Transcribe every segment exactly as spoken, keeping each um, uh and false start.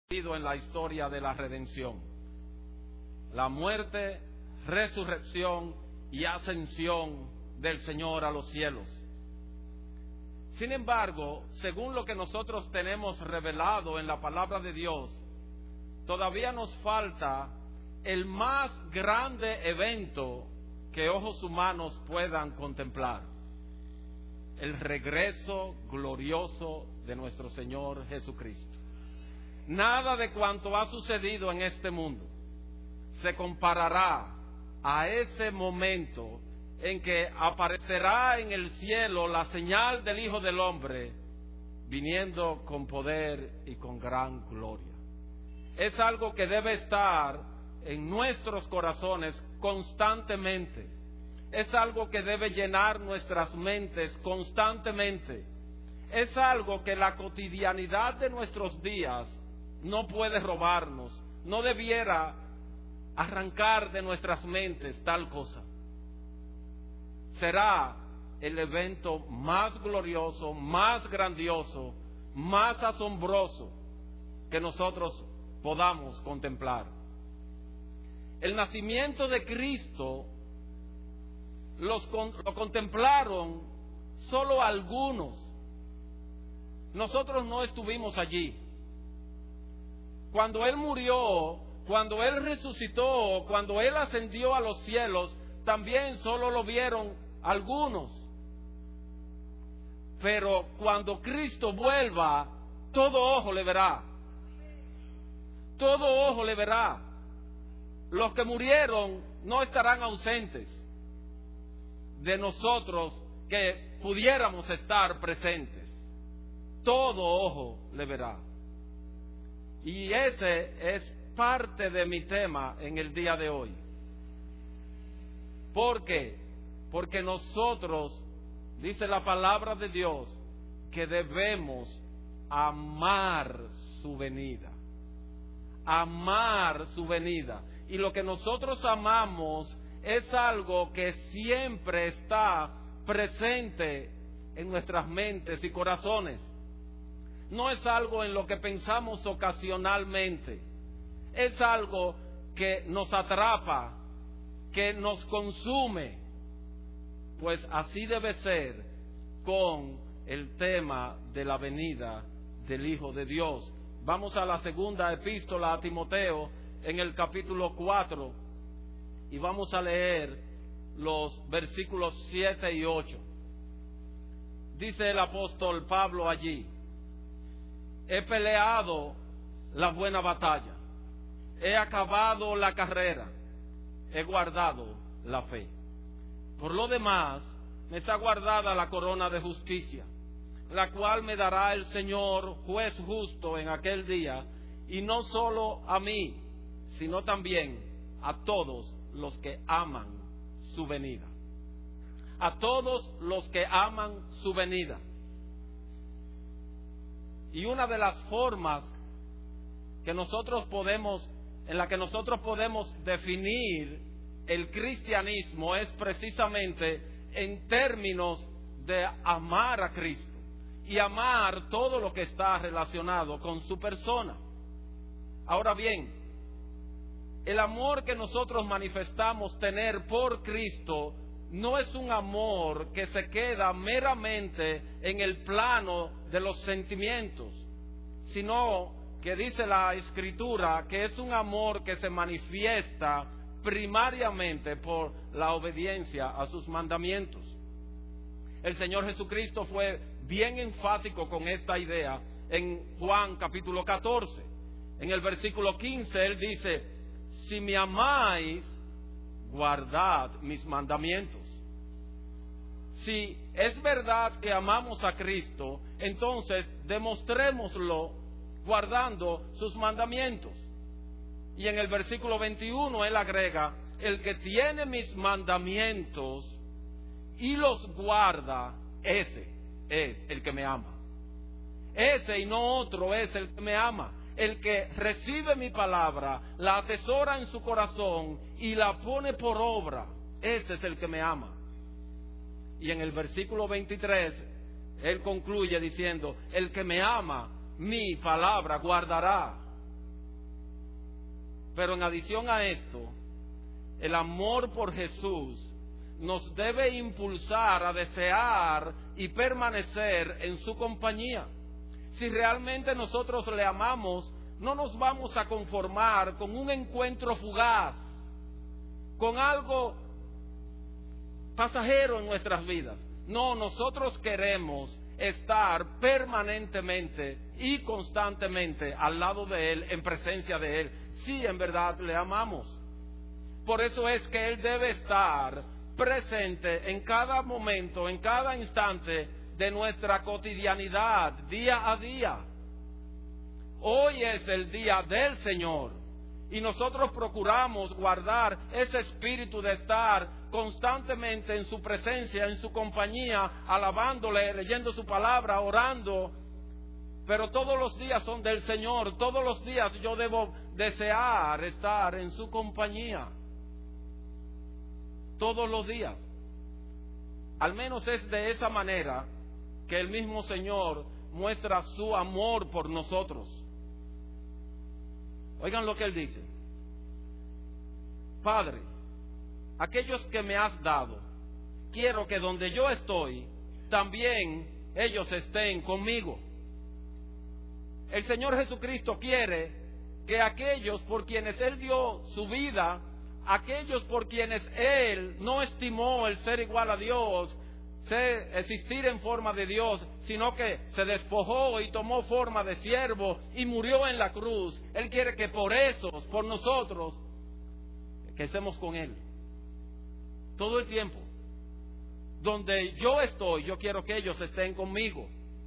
en la historia de la redención. La muerte, resurrección y ascensión del Señor a los cielos. Sin embargo, según lo que nosotros tenemos revelado en la palabra de Dios, todavía nos falta el más grande evento que ojos humanos puedan contemplar: el regreso glorioso de nuestro Señor Jesucristo. Nada de cuanto ha sucedido en este mundo se comparará a ese momento en que aparecerá en el cielo la señal del Hijo del Hombre viniendo con poder y con gran gloria. Es algo que debe estar en nuestros corazones constantemente. Es algo que debe llenar nuestras mentes constantemente. Es algo que la cotidianidad de nuestros días no puede robarnos. No debiera arrancar de nuestras mentes tal cosa. Será el evento más glorioso, más grandioso, más asombroso que nosotros podamos contemplar. El nacimiento de Cristo los, lo contemplaron solo algunos. Nosotros no estuvimos allí. Cuando Él murió, cuando Él resucitó, cuando Él ascendió a los cielos, también solo lo vieron algunos. Pero cuando Cristo vuelva, todo ojo le verá. Todo ojo le verá. Los que murieron no estarán ausentes de nosotros que pudiéramos estar presentes. Todo ojo le verá. Y ese es parte de mi tema en el día de hoy. ¿Por qué? Porque nosotros, dice la palabra de Dios, que debemos amar su venida. Amar su venida. Y lo que nosotros amamos es algo que siempre está presente en nuestras mentes y corazones. No es algo en lo que pensamos ocasionalmente. Es algo que nos atrapa, que nos consume. Pues así debe ser con el tema de la venida del Hijo de Dios. Vamos a la segunda epístola a Timoteo en el capítulo cuatro y vamos a leer los versículos siete y ocho. Dice el apóstol Pablo allí: he peleado la buena batalla, he acabado la carrera, he guardado la fe. Por lo demás, me está guardada la corona de justicia, la cual me dará el Señor, juez justo, en aquel día, y no solo a mí, sino también a todos los que aman su venida. A todos los que aman su venida. Y una de las formas que nosotros podemos, en la que nosotros podemos definir el cristianismo es precisamente en términos de amar a Cristo y amar todo lo que está relacionado con su persona. Ahora bien, el amor que nosotros manifestamos tener por Cristo no es un amor que se queda meramente en el plano de los sentimientos, sino que dice la Escritura que es un amor que se manifiesta primariamente por la obediencia a sus mandamientos. El Señor Jesucristo fue bien enfático con esta idea en Juan capítulo catorce. En el versículo quince Él dice: si me amáis, guardad mis mandamientos. Si es verdad que amamos a Cristo, entonces demostrémoslo guardando sus mandamientos. Y en el versículo veintiuno Él agrega: el que tiene mis mandamientos y los guarda, ese es el que me ama. Ese y no otro es el que me ama. El que recibe mi palabra, la atesora en su corazón y la pone por obra, ese es el que me ama. Y en el versículo veintitrés Él concluye diciendo: el que me ama, mi palabra guardará. Pero en adición a esto, el amor por Jesús nos debe impulsar a desear y permanecer en su compañía. Si realmente nosotros le amamos, no nos vamos a conformar con un encuentro fugaz, con algo pasajero en nuestras vidas. No, nosotros queremos estar permanentemente y constantemente al lado de Él, en presencia de Él, si en verdad le amamos. Por eso es que Él debe estar presente en cada momento, en cada instante de nuestra cotidianidad, día a día. Hoy es el día del Señor y nosotros procuramos guardar ese espíritu de estar constantemente en su presencia, en su compañía, alabándole, leyendo su palabra, orando. Pero todos los días son del Señor, todos los días yo debo desear estar en su compañía. Todos los días. Al menos es de esa manera que el mismo Señor muestra su amor por nosotros. Oigan lo que Él dice: Padre, aquellos que me has dado, quiero que donde yo estoy, también ellos estén conmigo. El Señor Jesucristo quiere que aquellos por quienes Él dio su vida, aquellos por quienes Él no estimó el ser igual a Dios, ser, existir en forma de Dios, sino que se despojó y tomó forma de siervo y murió en la cruz. Él quiere que por esos, por nosotros, que estemos con Él todo el tiempo. Donde yo estoy, yo quiero que ellos estén conmigo.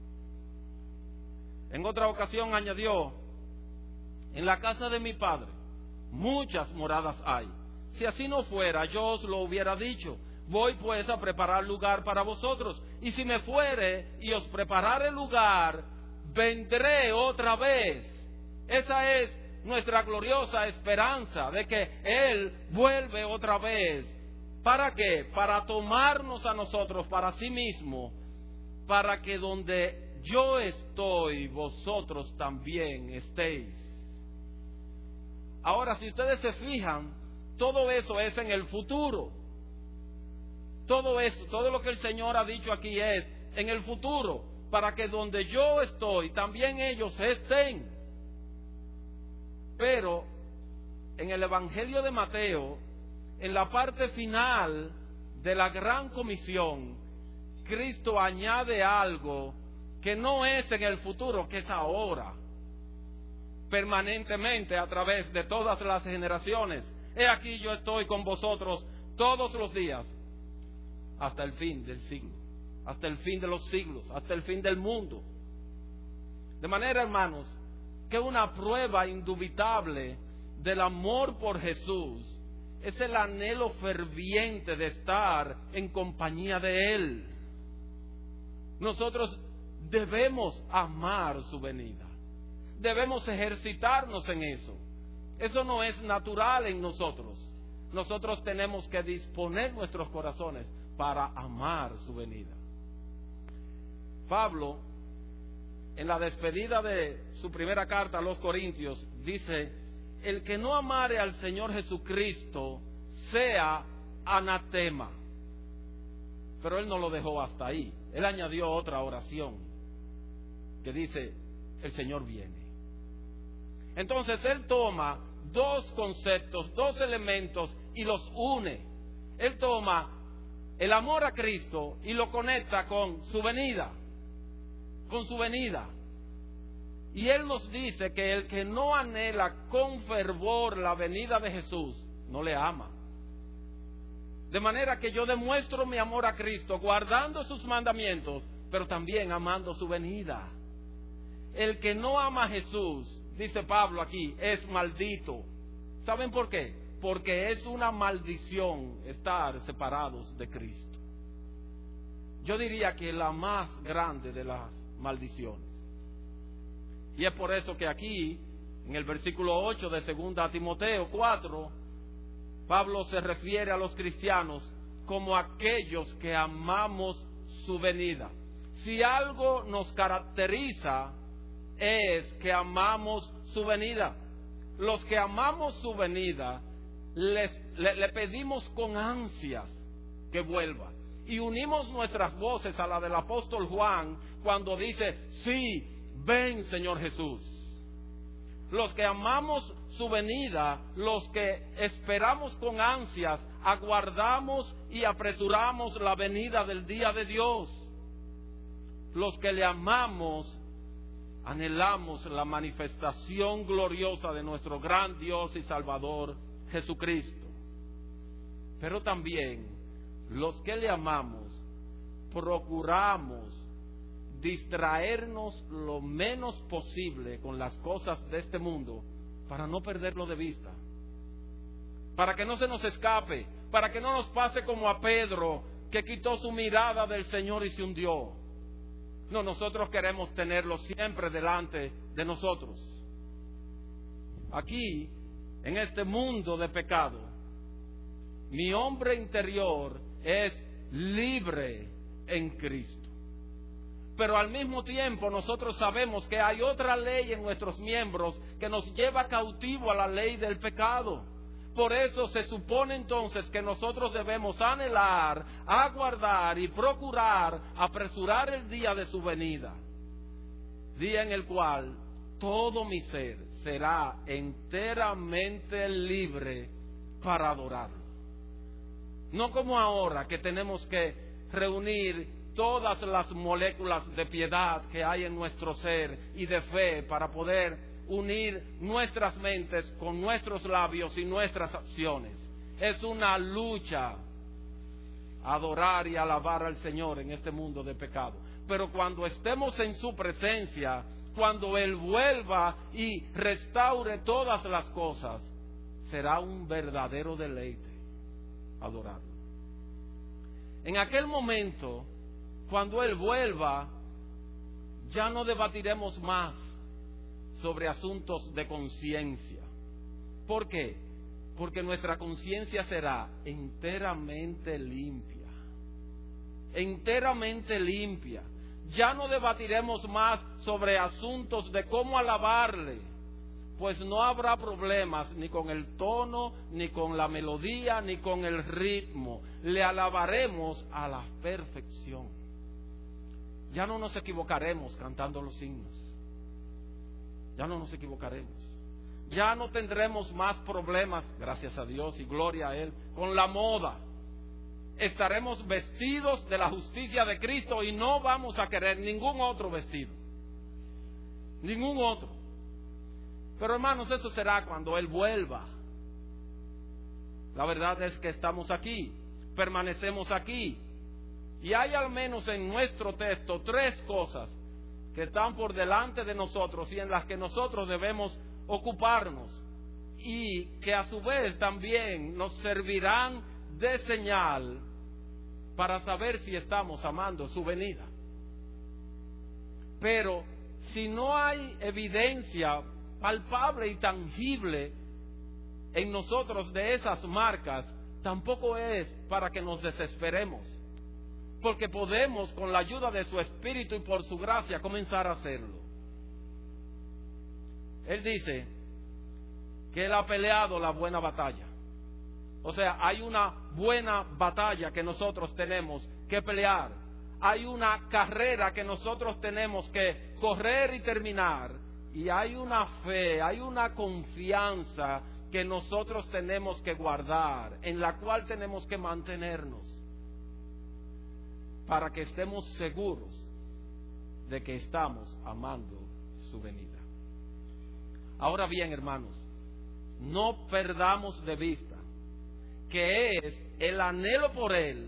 En otra ocasión añadió: en la casa de mi Padre muchas moradas hay. Si así no fuera, yo os lo hubiera dicho. Voy pues a preparar lugar para vosotros. Y si me fuere y os preparare lugar, vendré otra vez. Esa es nuestra gloriosa esperanza de que Él vuelve otra vez. ¿Para qué? Para tomarnos a nosotros para sí mismo, para que donde yo estoy, vosotros también estéis. Ahora, si ustedes se fijan, todo eso es en el futuro. Todo eso, todo lo que el Señor ha dicho aquí es en el futuro, para que donde yo estoy, también ellos estén. Pero en el Evangelio de Mateo, en la parte final de la gran comisión, Cristo añade algo que no es en el futuro, que es ahora, permanentemente a través de todas las generaciones. He aquí yo estoy con vosotros todos los días hasta el fin del siglo, hasta el fin de los siglos, hasta el fin del mundo. De manera, hermanos, que una prueba indubitable del amor por Jesús es el anhelo ferviente de estar en compañía de Él. Nosotros debemos amar su venida. Debemos ejercitarnos en eso. Eso no es natural en nosotros. Nosotros tenemos que disponer nuestros corazones para amar su venida. Pablo, en la despedida de su primera carta a los Corintios, dice: el que no amare al Señor Jesucristo sea anatema. Pero él no lo dejó hasta ahí. Él añadió otra oración que dice: el Señor viene. Entonces él toma dos conceptos, dos elementos y los une. Él toma el amor a Cristo y lo conecta con su venida, con su venida. Y él nos dice que el que no anhela con fervor la venida de Jesús, no le ama. De manera que yo demuestro mi amor a Cristo guardando sus mandamientos, pero también amando su venida. El que no ama a Jesús, dice Pablo aquí, es maldito. ¿Saben por qué? Porque es una maldición estar separados de Cristo. Yo diría que la más grande de las maldiciones. Y es por eso que aquí, en el versículo ocho de segunda Timoteo cuatro, Pablo se refiere a los cristianos como aquellos que amamos su venida. Si algo nos caracteriza es que amamos su venida. los que amamos su venida, les, le, le pedimos con ansias que vuelva. Y unimos nuestras voces a la del apóstol Juan cuando dice, sí, ven Señor Jesús. Los que amamos su venida, los que esperamos con ansias, aguardamos y apresuramos la venida del día de Dios. Los que le amamos, anhelamos la manifestación gloriosa de nuestro gran Dios y Salvador Jesucristo. Pero también los que le amamos, procuramos distraernos lo menos posible con las cosas de este mundo para no perderlo de vista, para que no se nos escape, para que no nos pase como a Pedro, que quitó su mirada del Señor y se hundió. No, nosotros queremos tenerlo siempre delante de nosotros. Aquí, en este mundo de pecado, mi hombre interior es libre en Cristo. Pero al mismo tiempo nosotros sabemos que hay otra ley en nuestros miembros que nos lleva cautivo a la ley del pecado. Por eso se supone entonces que nosotros debemos anhelar, aguardar y procurar apresurar el día de su venida. Día en el cual todo mi ser será enteramente libre para adorarlo. No como ahora que tenemos que reunir todas las moléculas de piedad que hay en nuestro ser y de fe para poder unir nuestras mentes con nuestros labios y nuestras acciones. Es una lucha adorar y alabar al Señor en este mundo de pecado. Pero cuando estemos en su presencia, cuando Él vuelva y restaure todas las cosas, será un verdadero deleite adorarlo. En aquel momento, cuando Él vuelva, ya no debatiremos más sobre asuntos de conciencia. ¿Por qué? Porque nuestra conciencia será enteramente limpia. Enteramente limpia. Ya no debatiremos más sobre asuntos de cómo alabarle, pues no habrá problemas ni con el tono, ni con la melodía, ni con el ritmo. Le alabaremos a la perfección. Ya no nos equivocaremos cantando los himnos. Ya no nos equivocaremos. Ya no tendremos más problemas, gracias a Dios y gloria a Él, con la moda. Estaremos vestidos de la justicia de Cristo y no vamos a querer ningún otro vestido. Ningún otro. Pero hermanos, eso será cuando Él vuelva. La verdad es que estamos aquí, permanecemos aquí. Y hay al menos en nuestro texto tres cosas que están por delante de nosotros y en las que nosotros debemos ocuparnos y que a su vez también nos servirán de señal para saber si estamos amando su venida. Pero si no hay evidencia palpable y tangible en nosotros de esas marcas, tampoco es para que nos desesperemos, porque podemos, con la ayuda de su Espíritu y por su gracia, comenzar a hacerlo. Él dice que Él ha peleado la buena batalla. O sea, hay una buena batalla que nosotros tenemos que pelear. Hay una carrera que nosotros tenemos que correr y terminar. Y hay una fe, hay una confianza que nosotros tenemos que guardar, en la cual tenemos que mantenernos, para que estemos seguros de que estamos amando su venida. Ahora bien, hermanos, no perdamos de vista que es el anhelo por Él,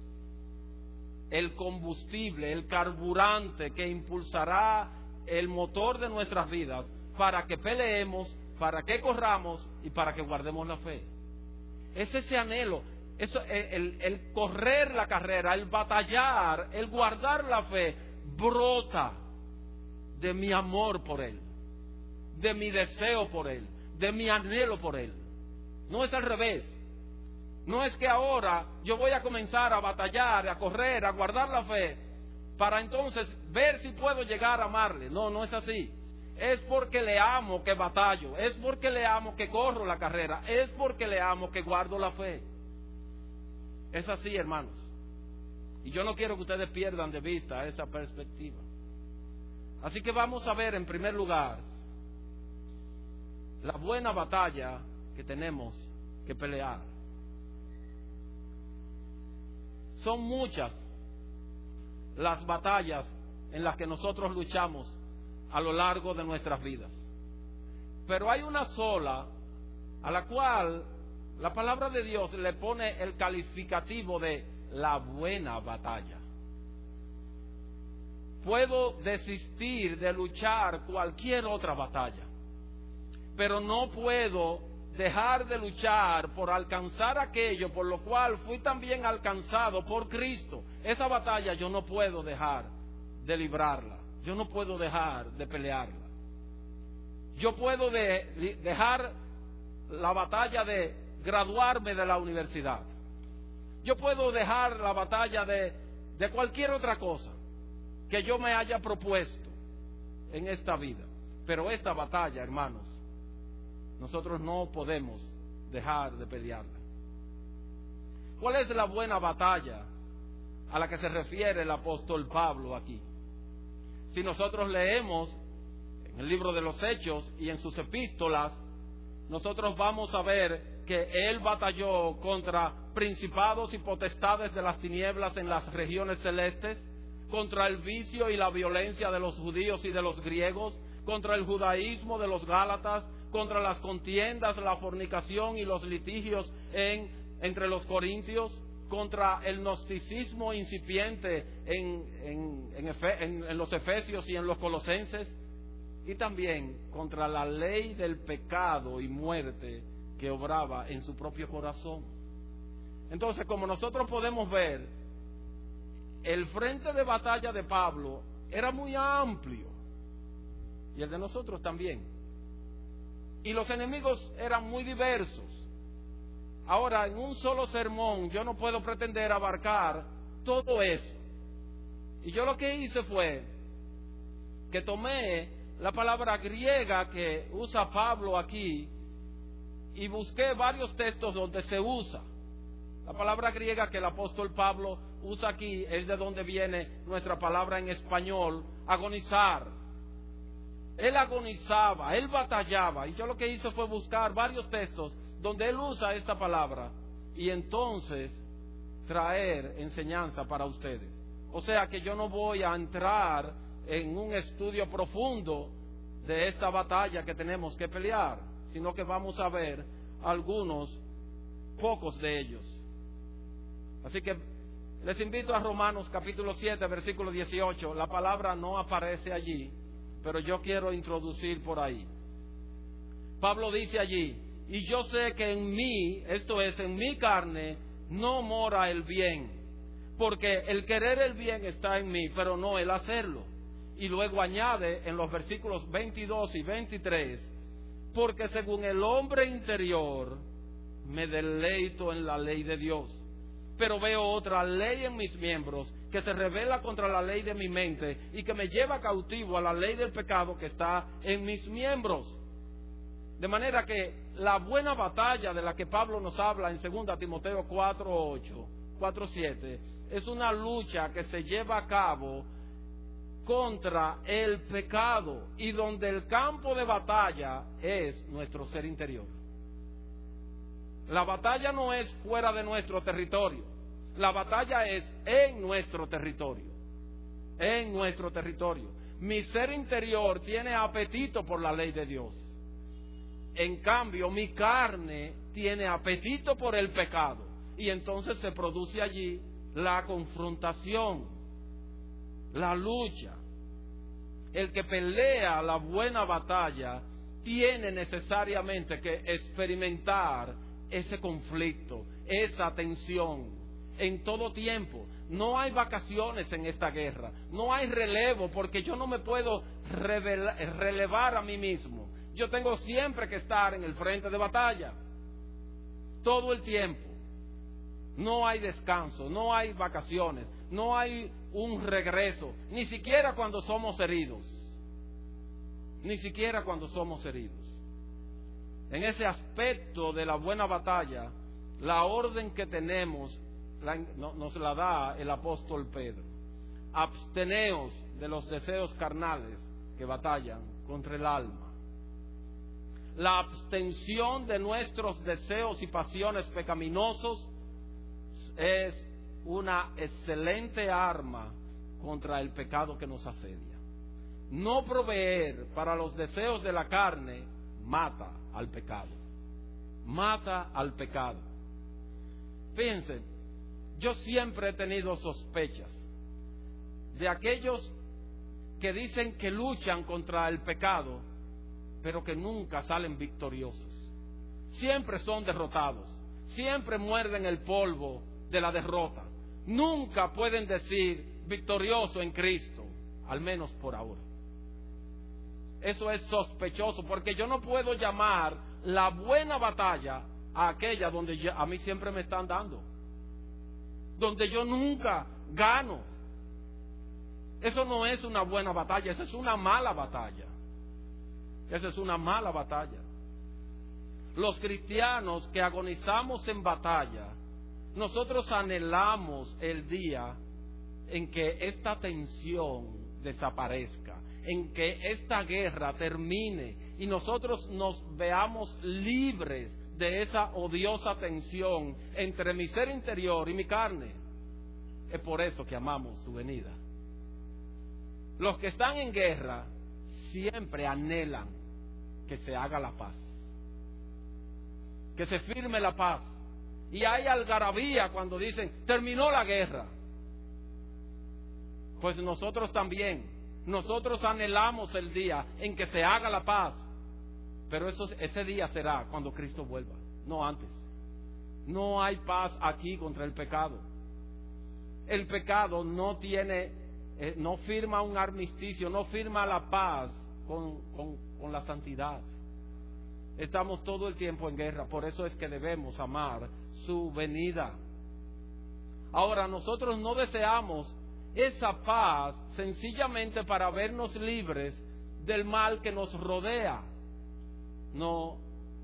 el combustible, el carburante que impulsará el motor de nuestras vidas para que peleemos, para que corramos y para que guardemos la fe. Es ese anhelo. Eso, el, el correr la carrera, el batallar, el guardar la fe, brota de mi amor por Él, de mi deseo por Él, de mi anhelo por Él. No es al revés. No es que ahora yo voy a comenzar a batallar, a correr, a guardar la fe, para entonces ver si puedo llegar a amarle. No, no es así. Es porque le amo que batallo, es porque le amo que corro la carrera, es porque le amo que guardo la fe. Es así, hermanos. Y yo no quiero que ustedes pierdan de vista esa perspectiva. Así que vamos a ver en primer lugar la buena batalla que tenemos que pelear. Son muchas las batallas en las que nosotros luchamos a lo largo de nuestras vidas, pero hay una sola a la cual la palabra de Dios le pone el calificativo de la buena batalla. Puedo desistir de luchar cualquier otra batalla, pero no puedo dejar de luchar por alcanzar aquello por lo cual fui también alcanzado por Cristo. Esa batalla yo no puedo dejar de librarla, yo no puedo dejar de pelearla. Yo puedo de, dejar la batalla de graduarme de la universidad, yo puedo dejar la batalla de, de cualquier otra cosa que yo me haya propuesto en esta vida, pero esta batalla, hermanos, nosotros no podemos dejar de pelearla. ¿Cuál es la buena batalla a la que se refiere el apóstol Pablo aquí? Si nosotros leemos en el libro de los Hechos y en sus epístolas, nosotros vamos a ver que él batalló contra principados y potestades de las tinieblas en las regiones celestes, contra el vicio y la violencia de los judíos y de los griegos, contra el judaísmo de los gálatas, contra las contiendas, la fornicación y los litigios en, entre los corintios, contra el gnosticismo incipiente en, en, en, Efe, en, en los efesios y en los colosenses, y también contra la ley del pecado y muerte que obraba en su propio corazón. Entonces, como nosotros podemos ver, el frente de batalla de Pablo era muy amplio, y el de nosotros también, y los enemigos eran muy diversos. Ahora, en un solo sermón yo no puedo pretender abarcar todo eso, y yo lo que hice fue que tomé la palabra griega que usa Pablo aquí y busqué varios textos donde se usa. La palabra griega que el apóstol Pablo usa aquí es de donde viene nuestra palabra en español, agonizar. Él agonizaba, él batallaba, y yo lo que hice fue buscar varios textos donde él usa esta palabra y entonces traer enseñanza para ustedes. O sea que yo no voy a entrar en un estudio profundo de esta batalla que tenemos que pelear, sino que vamos a ver algunos, pocos de ellos. Así que les invito a Romanos capítulo siete, versículo dieciocho. La palabra no aparece allí, pero yo quiero introducir por ahí. Pablo dice allí: y yo sé que en mí, esto es, en mi carne, no mora el bien, porque el querer el bien está en mí, pero no el hacerlo. Y luego añade en los versículos veintidós y veintitrés: porque según el hombre interior me deleito en la ley de Dios, pero veo otra ley en mis miembros que se rebela contra la ley de mi mente y que me lleva cautivo a la ley del pecado que está en mis miembros. De manera que la buena batalla de la que Pablo nos habla en segunda Timoteo cuatro ocho, cuatro siete, es una lucha que se lleva a cabo contra el pecado y donde el campo de batalla es nuestro ser interior. La batalla no es fuera de nuestro territorio, la batalla es en nuestro territorio, en nuestro territorio. Mi ser interior tiene apetito por la ley de Dios. En cambio, mi carne tiene apetito por el pecado, y entonces se produce allí la confrontación, la lucha. El que pelea la buena batalla tiene necesariamente que experimentar ese conflicto, esa tensión en todo tiempo. No hay vacaciones en esta guerra, no hay relevo, porque yo no me puedo revela, relevar a mí mismo. Yo tengo siempre que estar en el frente de batalla, todo el tiempo. No hay descanso, no hay vacaciones, no hay un regreso, ni siquiera cuando somos heridos. ni siquiera cuando somos heridos. En ese aspecto de la buena batalla, la orden que tenemos la, no, nos la da el apóstol Pedro. Absteneos de los deseos carnales que batallan contra el alma. La abstención de nuestros deseos y pasiones pecaminosos es una excelente arma contra el pecado que nos asedia. No proveer para los deseos de la carne mata al pecado. Mata al pecado. Fíjense, yo siempre he tenido sospechas de aquellos que dicen que luchan contra el pecado, pero que nunca salen victoriosos. Siempre son derrotados, siempre muerden el polvo de la derrota. Nunca pueden decir victorioso en Cristo, al menos por ahora. Eso es sospechoso, porque yo no puedo llamar la buena batalla a aquella donde yo, a mí siempre me están dando, donde yo nunca gano. Eso no es una buena batalla, esa es una mala batalla. Esa es una mala batalla. Los cristianos que agonizamos en batalla, nosotros anhelamos el día en que esta tensión desaparezca, en que esta guerra termine y nosotros nos veamos libres de esa odiosa tensión entre mi ser interior y mi carne. Es por eso que amamos su venida. Los que están en guerra siempre anhelan que se haga la paz, que se firme la paz. Y hay algarabía cuando dicen, terminó la guerra. Pues nosotros también, nosotros anhelamos el día en que se haga la paz. Pero eso, ese día será cuando Cristo vuelva, no antes. No hay paz aquí contra el pecado. El pecado no tiene, eh, no firma un armisticio, no firma la paz con, con, con la santidad. Estamos todo el tiempo en guerra, por eso es que debemos amar su venida. Ahora, nosotros no deseamos esa paz sencillamente para vernos libres del mal que nos rodea. No,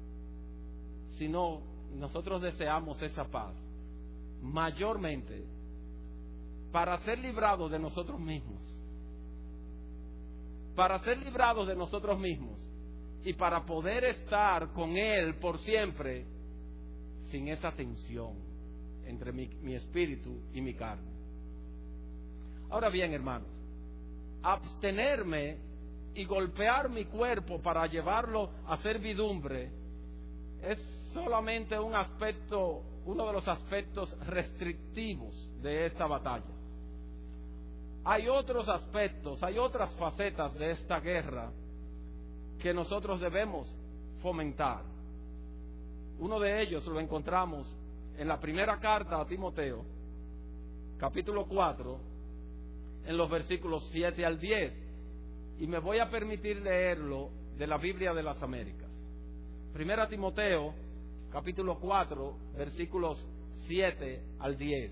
sino nosotros deseamos esa paz mayormente para ser librados de nosotros mismos. Para ser librados de nosotros mismos y para poder estar con Él por siempre sin esa tensión entre mi, mi espíritu y mi carne. Ahora bien, hermanos, abstenerme y golpear mi cuerpo para llevarlo a servidumbre es solamente un aspecto, uno de los aspectos restrictivos de esta batalla. Hay otros aspectos, hay otras facetas de esta guerra que nosotros debemos fomentar. Uno de ellos lo encontramos en la primera carta a Timoteo, capítulo cuatro, en los versículos siete al diez, y me voy a permitir leerlo de la Biblia de las Américas. Primera Timoteo, capítulo cuatro, versículos siete al diez.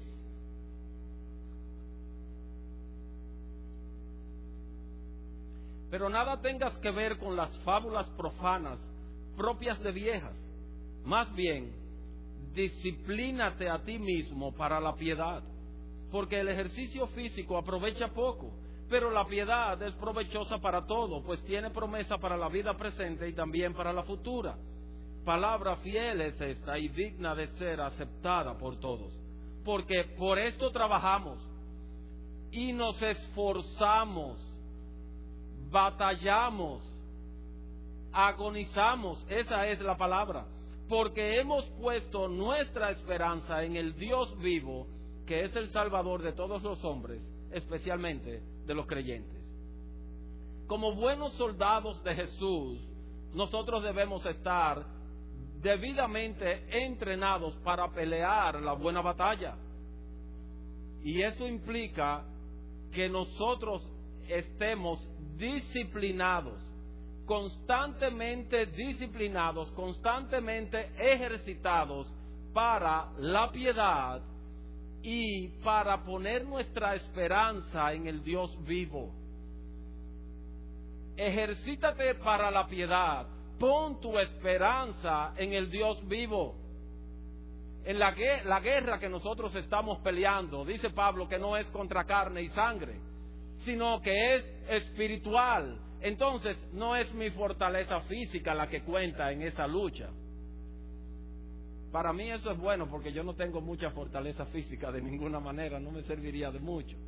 Pero nada tengas que ver con las fábulas profanas propias de viejas. Más bien, disciplínate a ti mismo para la piedad, porque el ejercicio físico aprovecha poco, pero la piedad es provechosa para todo, pues tiene promesa para la vida presente y también para la futura. Palabra fiel es esta y digna de ser aceptada por todos, porque por esto trabajamos y nos esforzamos, batallamos, agonizamos, esa es la palabra, porque hemos puesto nuestra esperanza en el Dios vivo, que es el Salvador de todos los hombres, especialmente de los creyentes. Como buenos soldados de Jesús, nosotros debemos estar debidamente entrenados para pelear la buena batalla. Y eso implica que nosotros estemos disciplinados, constantemente disciplinados, constantemente ejercitados para la piedad y para poner nuestra esperanza en el Dios vivo. ejercítate para la piedad, pon tu esperanza en el Dios vivo. En la, la guerra que nosotros estamos peleando, dice Pablo que no es contra carne y sangre, sino que es espiritual. Entonces no es mi fortaleza física la que cuenta en esa lucha. Para mí eso es bueno, porque yo no tengo mucha fortaleza física de ninguna manera, no me serviría de mucho.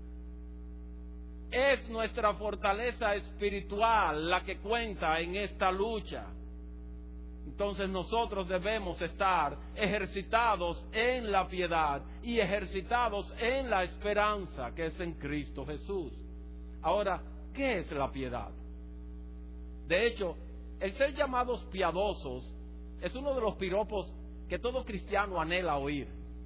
Es nuestra fortaleza espiritual la que cuenta en esta lucha. Entonces nosotros debemos estar ejercitados en la piedad y ejercitados en la esperanza que es en Cristo Jesús. Ahora, ¿qué es la piedad? De hecho, el ser llamados piadosos es uno de los piropos que todo cristiano anhela oír.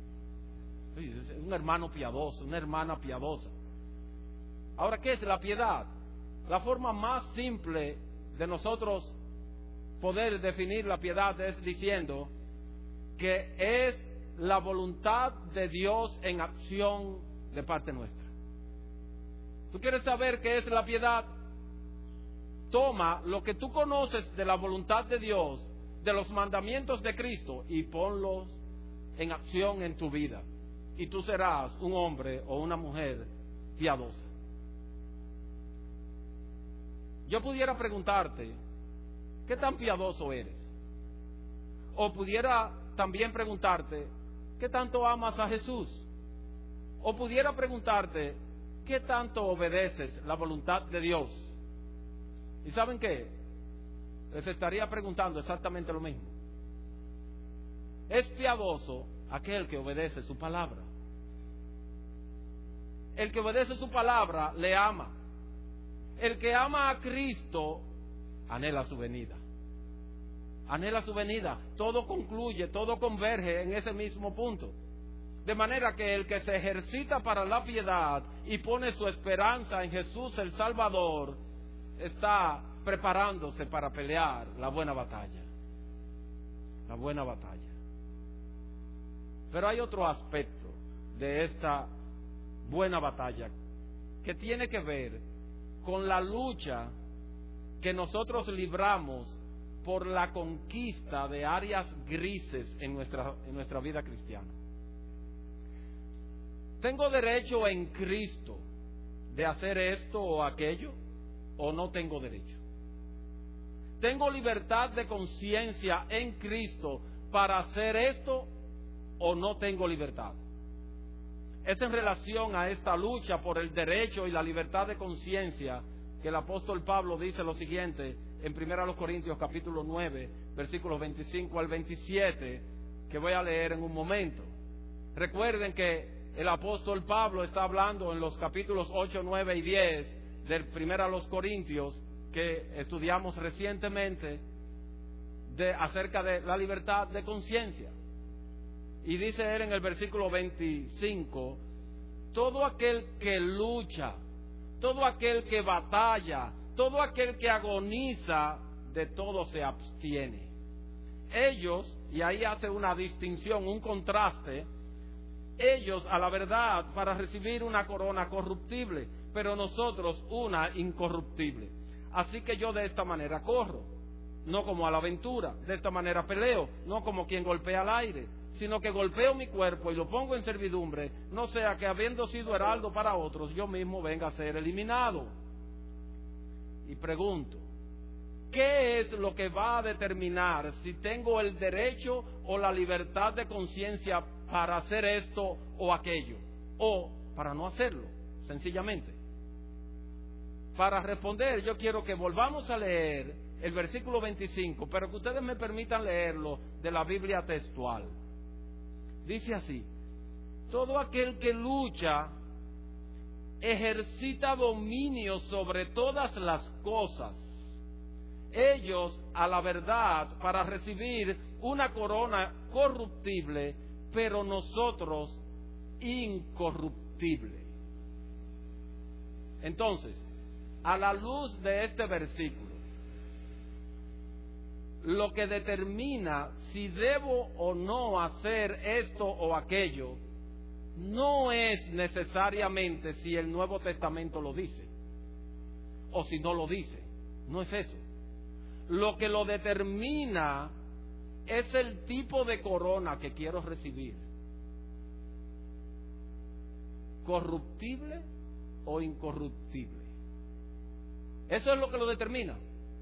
Un hermano piadoso, una hermana piadosa. Ahora, ¿qué es la piedad? La forma más simple de nosotros poder definir la piedad es diciendo que es la voluntad de Dios en acción de parte nuestra. ¿Tú quieres saber qué es la piedad? Toma lo que tú conoces de la voluntad de Dios, de los mandamientos de Cristo, y ponlos en acción en tu vida, y tú serás un hombre o una mujer piadosa. Yo pudiera preguntarte, ¿qué tan piadoso eres? O pudiera también preguntarte, ¿qué tanto amas a Jesús? O pudiera preguntarte, ¿qué tanto obedeces la voluntad de Dios? ¿Y saben qué? Les estaría preguntando exactamente lo mismo. Es piadoso aquel que obedece su palabra. El que obedece su palabra le ama. El que ama a Cristo anhela su venida. Anhela su venida. Todo concluye, todo converge en ese mismo punto. De manera que el que se ejercita para la piedad y pone su esperanza en Jesús el Salvador, está preparándose para pelear la buena batalla. La buena batalla. Pero hay otro aspecto de esta buena batalla que tiene que ver con la lucha que nosotros libramos por la conquista de áreas grises en nuestra, en nuestra vida cristiana. ¿Tengo derecho en Cristo de hacer esto o aquello? ¿O no tengo derecho? ¿Tengo libertad de conciencia en Cristo para hacer esto o no tengo libertad? Es en relación a esta lucha por el derecho y la libertad de conciencia que el apóstol Pablo dice lo siguiente en primera Corintios capítulo nueve, versículos veinticinco al veintisiete, que voy a leer en un momento. Recuerden que el apóstol Pablo está hablando en los capítulos ocho, nueve y diez del primera Corintios, que estudiamos recientemente, de, acerca de la libertad de conciencia. Y dice él en el versículo veinticinco, todo aquel que lucha, todo aquel que batalla, todo aquel que agoniza, de todo se abstiene. Ellos, y ahí hace una distinción, un contraste, ellos a la verdad para recibir una corona corruptible, pero nosotros una incorruptible. Así que yo de esta manera corro, no como a la aventura, de esta manera peleo, no como quien golpea al aire, sino que golpeo mi cuerpo y lo pongo en servidumbre, no sea que habiendo sido heraldo para otros, yo mismo venga a ser eliminado. Y pregunto, ¿qué es lo que va a determinar si tengo el derecho o la libertad de conciencia para hacer esto o aquello, o para no hacerlo, sencillamente? Para responder, yo quiero que volvamos a leer el versículo veinticinco, pero que ustedes me permitan leerlo de la Biblia textual. Dice así: todo aquel que lucha ejercita dominio sobre todas las cosas, ellos a la verdad para recibir una corona corruptible, pero nosotros incorruptible. Entonces, a la luz de este versículo, lo que determina si debo o no hacer esto o aquello no es necesariamente si el Nuevo Testamento lo dice o si no lo dice. No es eso. Lo que lo determina es el tipo de corona que quiero recibir. ¿Corruptible o incorruptible? Eso es lo que lo determina.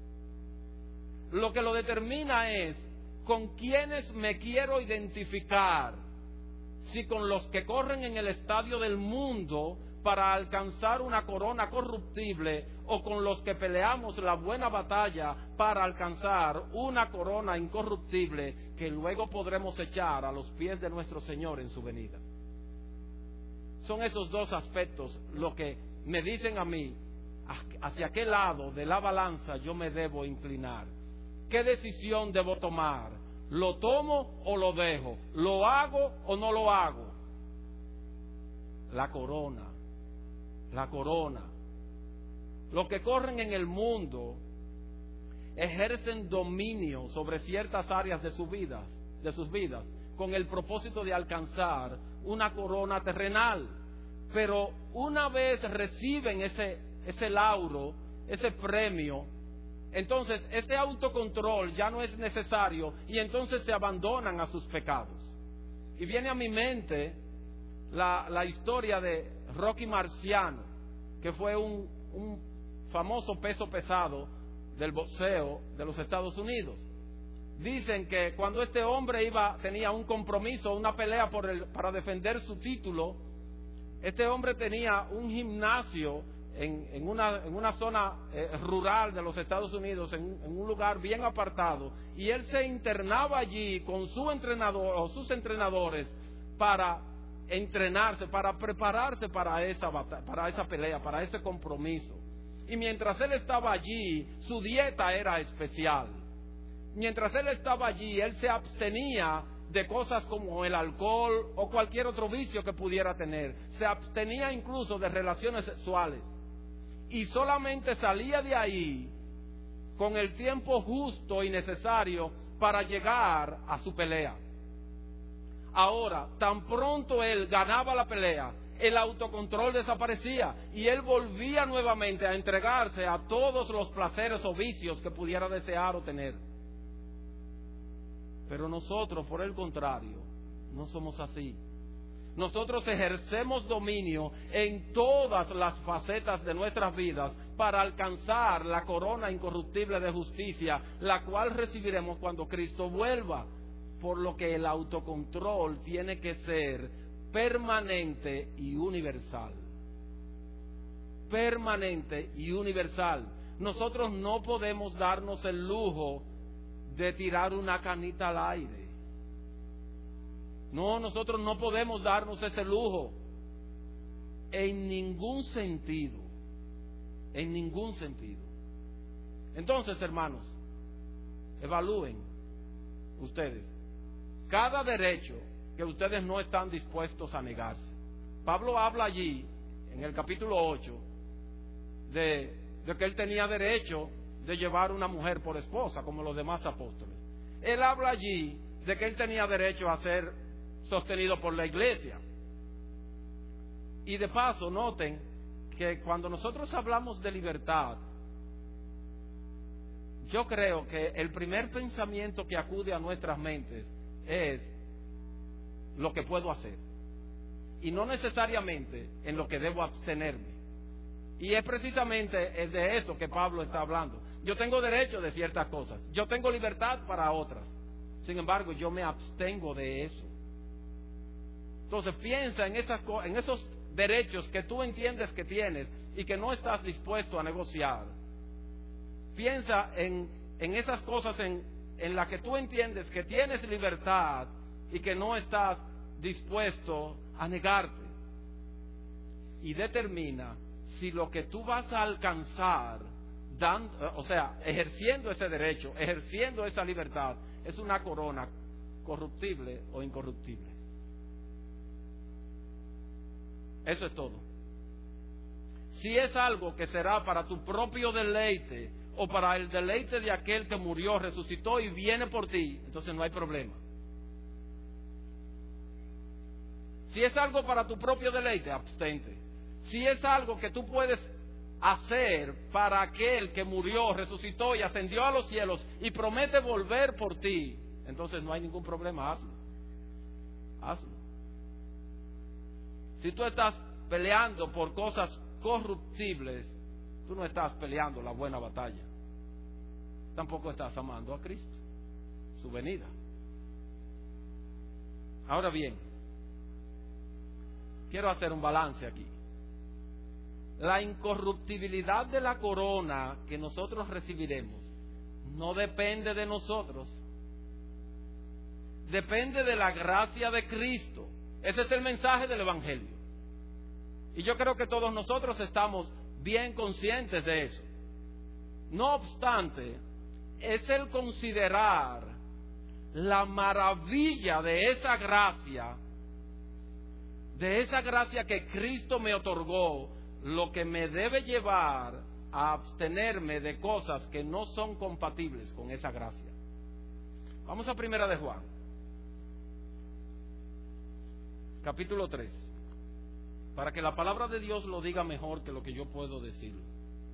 Lo que lo determina es con quiénes me quiero identificar. Si con los que corren en el estadio del mundo para alcanzar una corona corruptible, o con los que peleamos la buena batalla para alcanzar una corona incorruptible que luego podremos echar a los pies de nuestro Señor en su venida. Son esos dos aspectos lo que me dicen a mí hacia qué lado de la balanza yo me debo inclinar. ¿Qué decisión debo tomar? ¿Lo tomo o lo dejo? ¿Lo hago o no lo hago? La corona, la corona. Los que corren en el mundo ejercen dominio sobre ciertas áreas de sus vidas, de sus vidas, con el propósito de alcanzar una corona terrenal. Pero una vez reciben ese, ese lauro, ese premio, entonces ese autocontrol ya no es necesario y entonces se abandonan a sus pecados. Y viene a mi mente la, la historia de Rocky Marciano, que fue un, un famoso peso pesado del boxeo de los Estados Unidos. Dicen que cuando este hombre iba, tenía un compromiso, una pelea por el, para defender su título, este hombre tenía un gimnasio en, en, una, en una zona eh, rural de los Estados Unidos, en, en un lugar bien apartado, y él se internaba allí con su entrenador o sus entrenadores para entrenarse, para prepararse para esa batalla, para esa pelea, para ese compromiso. Y mientras él estaba allí, su dieta era especial. Mientras él estaba allí, él se abstenía de cosas como el alcohol o cualquier otro vicio que pudiera tener. Se abstenía incluso de relaciones sexuales. Y solamente salía de ahí con el tiempo justo y necesario para llegar a su pelea. Ahora, tan pronto él ganaba la pelea, el autocontrol desaparecía y él volvía nuevamente a entregarse a todos los placeres o vicios que pudiera desear o tener. Pero nosotros, por el contrario, no somos así. Nosotros ejercemos dominio en todas las facetas de nuestras vidas para alcanzar la corona incorruptible de justicia, la cual recibiremos cuando Cristo vuelva. Por lo que el autocontrol tiene que ser permanente y universal. Permanente y universal. Nosotros no podemos darnos el lujo de tirar una canita al aire. No, nosotros no podemos darnos ese lujo. En ningún sentido. En ningún sentido. Entonces, hermanos, evalúen ustedes cada derecho que ustedes no están dispuestos a negarse. Pablo habla allí, en el capítulo ocho, de, de que él tenía derecho de llevar una mujer por esposa, como los demás apóstoles. Él habla allí de que él tenía derecho a ser sostenido por la iglesia. Y de paso, noten que cuando nosotros hablamos de libertad, yo creo que el primer pensamiento que acude a nuestras mentes es lo que puedo hacer y no necesariamente en lo que debo abstenerme. Y es precisamente de eso que Pablo está hablando. Yo tengo derecho de ciertas cosas, yo tengo libertad para otras, sin embargo yo me abstengo de eso. Entonces piensa en, esas, en esos derechos que tú entiendes que tienes y que no estás dispuesto a negociar. Piensa en, en esas cosas en, en las que tú entiendes que tienes libertad y que no estás dispuesto a negarte. Y determina si lo que tú vas a alcanzar, dando, o sea, ejerciendo ese derecho, ejerciendo esa libertad, es una corona corruptible o incorruptible. Eso es todo. Si es algo que será para tu propio deleite o para el deleite de aquel que murió, resucitó y viene por ti, entonces no hay problema. Si es algo para tu propio deleite, abstente. Si es algo que tú puedes hacer para aquel que murió, resucitó y ascendió a los cielos y promete volver por ti, entonces no hay ningún problema, hazlo. Hazlo. Si tú estás peleando por cosas corruptibles, tú no estás peleando la buena batalla. Tampoco estás amando a Cristo, su venida. Ahora bien, quiero hacer un balance aquí. La incorruptibilidad de la corona que nosotros recibiremos no depende de nosotros. Depende de la gracia de Cristo. Ese es el mensaje del Evangelio. Y yo creo que todos nosotros estamos bien conscientes de eso. No obstante, es el considerar la maravilla de esa gracia, de esa gracia que Cristo me otorgó, lo que me debe llevar a abstenerme de cosas que no son compatibles con esa gracia. Vamos a Primera de Juan, capítulo tres, para que la palabra de Dios lo diga mejor que lo que yo puedo decirlo.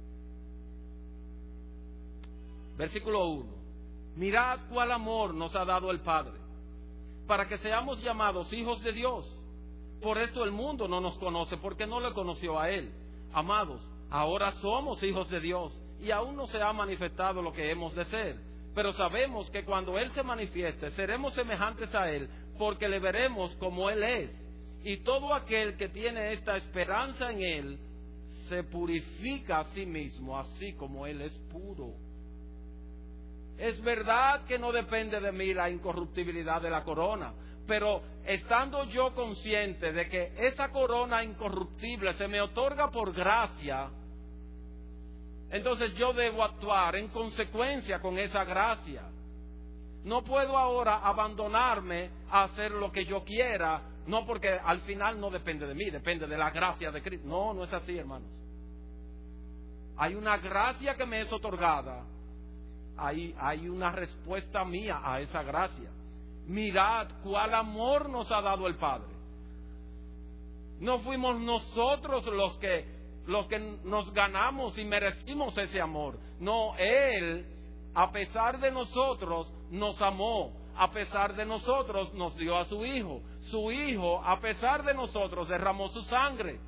Versículo uno. Mirad cuál amor nos ha dado el Padre, para que seamos llamados hijos de Dios. Por esto el mundo no nos conoce, porque no le conoció a Él. Amados, ahora somos hijos de Dios, y aún no se ha manifestado lo que hemos de ser. Pero sabemos que cuando Él se manifieste, seremos semejantes a Él, porque le veremos como Él es. Y todo aquel que tiene esta esperanza en Él, se purifica a sí mismo, así como Él es puro. Es verdad que no depende de mí la incorruptibilidad de la corona, pero estando yo consciente de que esa corona incorruptible se me otorga por gracia, entonces yo debo actuar en consecuencia con esa gracia. No puedo ahora abandonarme a hacer lo que yo quiera, no, porque al final no depende de mí, depende de la gracia de Cristo. No, no es así, hermanos. Hay una gracia que me es otorgada. Hay, hay una respuesta mía a esa gracia. Mirad cuál amor nos ha dado el Padre. No fuimos nosotros los que, los que nos ganamos y merecimos ese amor. No, Él, a pesar de nosotros, nos amó. A pesar de nosotros, nos dio a su Hijo. Su Hijo, a pesar de nosotros, derramó su sangre.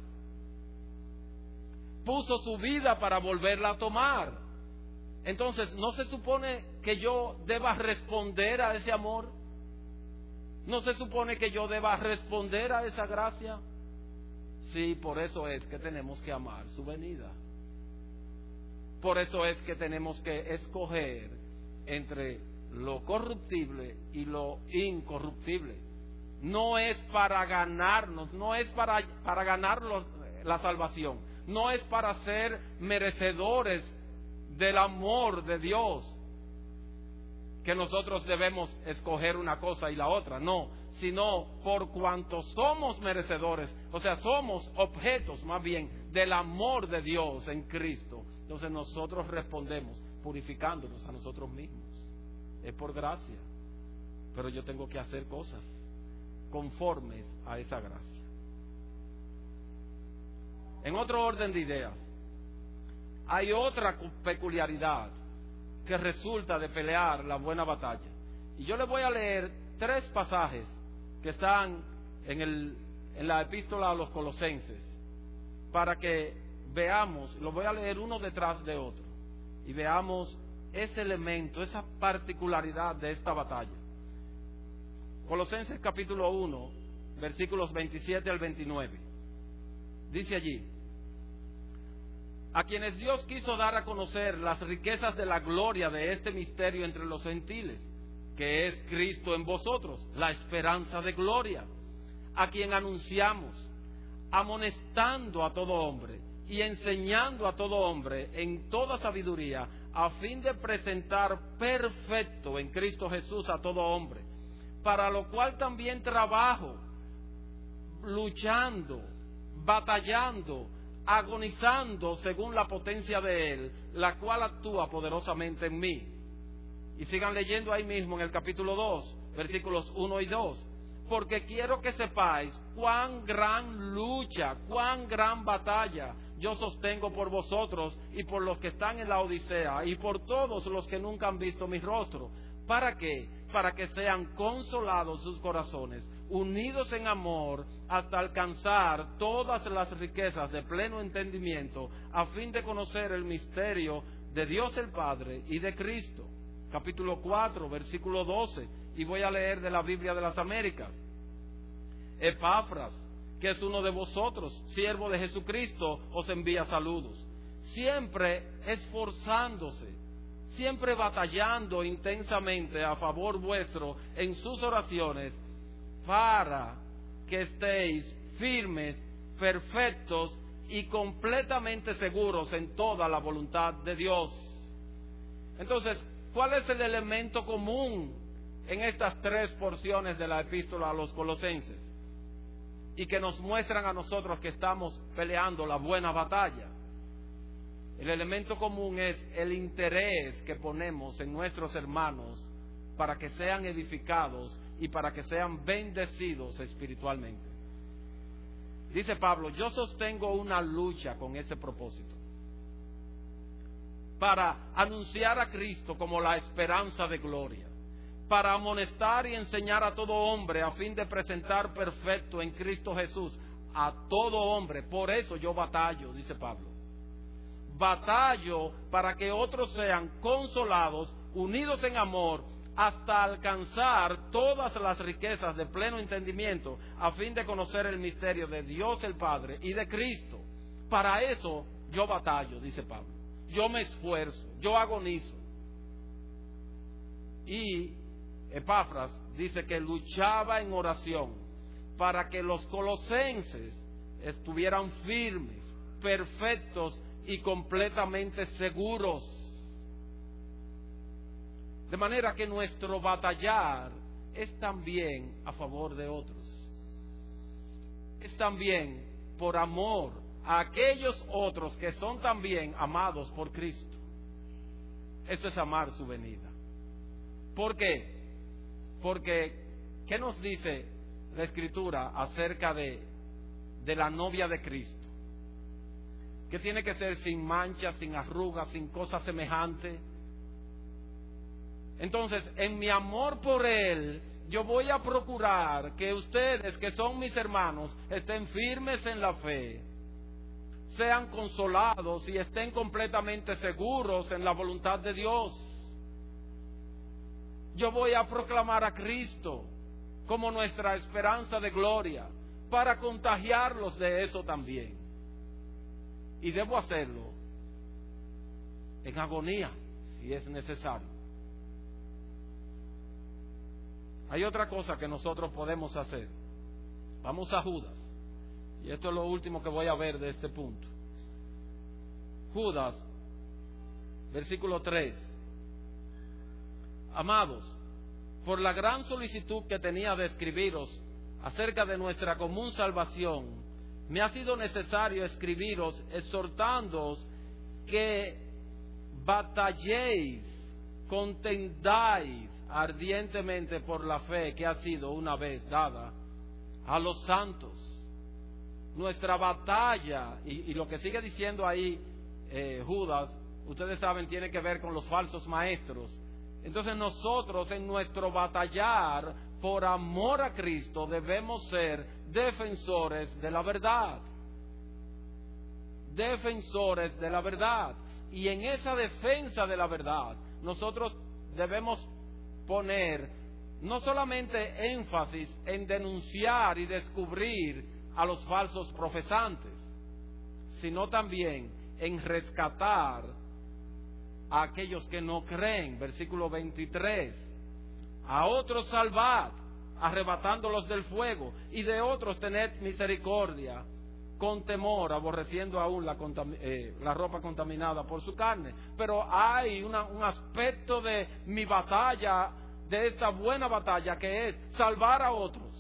Puso su vida para volverla a tomar. Entonces, ¿no se supone que yo deba responder a ese amor? ¿No se supone que yo deba responder a esa gracia? Sí, por eso es que tenemos que amar su venida. Por eso es que tenemos que escoger entre lo corruptible y lo incorruptible. No es para ganarnos, no es para, para ganarnos la salvación, no es para ser merecedores del amor de Dios que nosotros debemos escoger una cosa y la otra, no, sino por cuanto somos merecedores, o sea, somos objetos más bien del amor de Dios en Cristo. Entonces nosotros respondemos purificándonos a nosotros mismos. Es por gracia, pero yo tengo que hacer cosas conformes a esa gracia. En otro orden de ideas, hay otra peculiaridad que resulta de pelear la buena batalla. Y yo les voy a leer tres pasajes que están en, el, en la epístola a los Colosenses, para que veamos, los voy a leer uno detrás de otro, y veamos ese elemento, esa particularidad de esta batalla. Colosenses capítulo uno, versículos veintisiete al veintinueve. Dice allí: a quienes Dios quiso dar a conocer las riquezas de la gloria de este misterio entre los gentiles, que es Cristo en vosotros, la esperanza de gloria, a quien anunciamos, amonestando a todo hombre y enseñando a todo hombre en toda sabiduría, a fin de presentar perfecto en Cristo Jesús a todo hombre, para lo cual también trabajo, luchando, batallando, agonizando según la potencia de Él, la cual actúa poderosamente en mí. Y sigan leyendo ahí mismo en el capítulo dos, versículos uno y dos. porque quiero que sepáis cuán gran lucha, cuán gran batalla yo sostengo por vosotros y por los que están en la Odisea y por todos los que nunca han visto mi rostro. ¿Para qué? Para que sean consolados sus corazones, unidos en amor, hasta alcanzar todas las riquezas de pleno entendimiento, a fin de conocer el misterio de Dios el Padre y de Cristo. Capítulo cuatro, versículo doce, y voy a leer de la Biblia de las Américas. Epafras, que es uno de vosotros, siervo de Jesucristo, os envía saludos, siempre esforzándose, siempre batallando intensamente a favor vuestro en sus oraciones, para que estéis firmes, perfectos y completamente seguros en toda la voluntad de Dios. Entonces, ¿cuál es el elemento común en estas tres porciones de la epístola a los Colosenses? Y que nos muestran a nosotros que estamos peleando la buena batalla. El elemento común es el interés que ponemos en nuestros hermanos para que sean edificados y para que sean bendecidos espiritualmente. Dice Pablo, yo sostengo una lucha con ese propósito, para anunciar a Cristo como la esperanza de gloria, para amonestar y enseñar a todo hombre a fin de presentar perfecto en Cristo Jesús a todo hombre. Por eso yo batallo, dice Pablo. Batallo para que otros sean consolados, unidos en amor, hasta alcanzar todas las riquezas de pleno entendimiento, a fin de conocer el misterio de Dios el Padre y de Cristo. Para eso yo batallo, dice Pablo. Yo me esfuerzo, yo agonizo. Y Epafras dice que luchaba en oración para que los colosenses estuvieran firmes, perfectos y completamente seguros. De manera que nuestro batallar es también a favor de otros. Es también por amor a aquellos otros que son también amados por Cristo. Eso es amar su venida. ¿Por qué? Porque, ¿qué nos dice la Escritura acerca de, de la novia de Cristo? Que tiene que ser sin mancha, sin arrugas, sin cosas semejantes. Entonces, en mi amor por Él, yo voy a procurar que ustedes, que son mis hermanos, estén firmes en la fe, sean consolados y estén completamente seguros en la voluntad de Dios. Yo voy a proclamar a Cristo como nuestra esperanza de gloria, para contagiarlos de eso también. Y debo hacerlo en agonía, si es necesario. Hay otra cosa que nosotros podemos hacer. Vamos a Judas. Y esto es lo último que voy a ver de este punto. Judas, versículo tres. Amados, por la gran solicitud que tenía de escribiros acerca de nuestra común salvación, me ha sido necesario escribiros exhortándoos que batalléis, contendáis ardientemente por la fe que ha sido una vez dada a los santos. Nuestra batalla, y, y lo que sigue diciendo ahí eh, Judas, ustedes saben, tiene que ver con los falsos maestros. Entonces nosotros en nuestro batallar por amor a Cristo debemos ser defensores de la verdad. Defensores de la verdad. Y en esa defensa de la verdad nosotros debemos poner no solamente énfasis en denunciar y descubrir a los falsos profesantes, sino también en rescatar a aquellos que no creen. Versículo veintitrés. A otros salvad, arrebatándolos del fuego, y de otros tened misericordia, con temor, aborreciendo aún la, eh, la ropa contaminada por su carne. Pero hay una, un aspecto de mi batalla, de esta buena batalla, que es salvar a otros.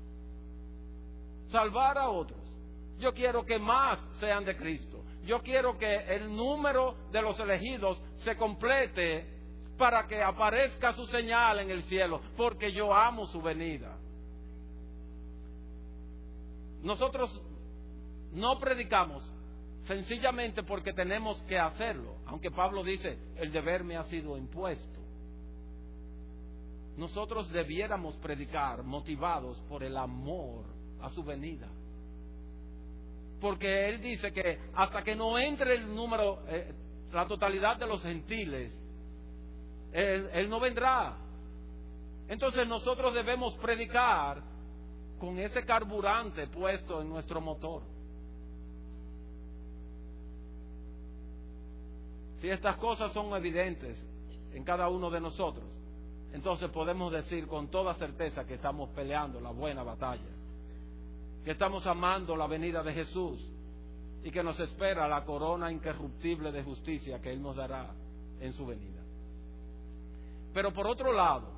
Salvar a otros. Yo quiero que más sean de Cristo. Yo quiero que el número de los elegidos se complete para que aparezca su señal en el cielo, porque yo amo su venida. Nosotros no predicamos sencillamente porque tenemos que hacerlo, aunque Pablo dice, el deber me ha sido impuesto. Nosotros debiéramos predicar motivados por el amor a su venida. Porque él dice que hasta que no entre el número, eh, la totalidad de los gentiles, él, él no vendrá. Entonces nosotros debemos predicar con ese carburante puesto en nuestro motor. Si estas cosas son evidentes en cada uno de nosotros, entonces podemos decir con toda certeza que estamos peleando la buena batalla, que estamos amando la venida de Jesús y que nos espera la corona incorruptible de justicia que Él nos dará en su venida. Pero por otro lado,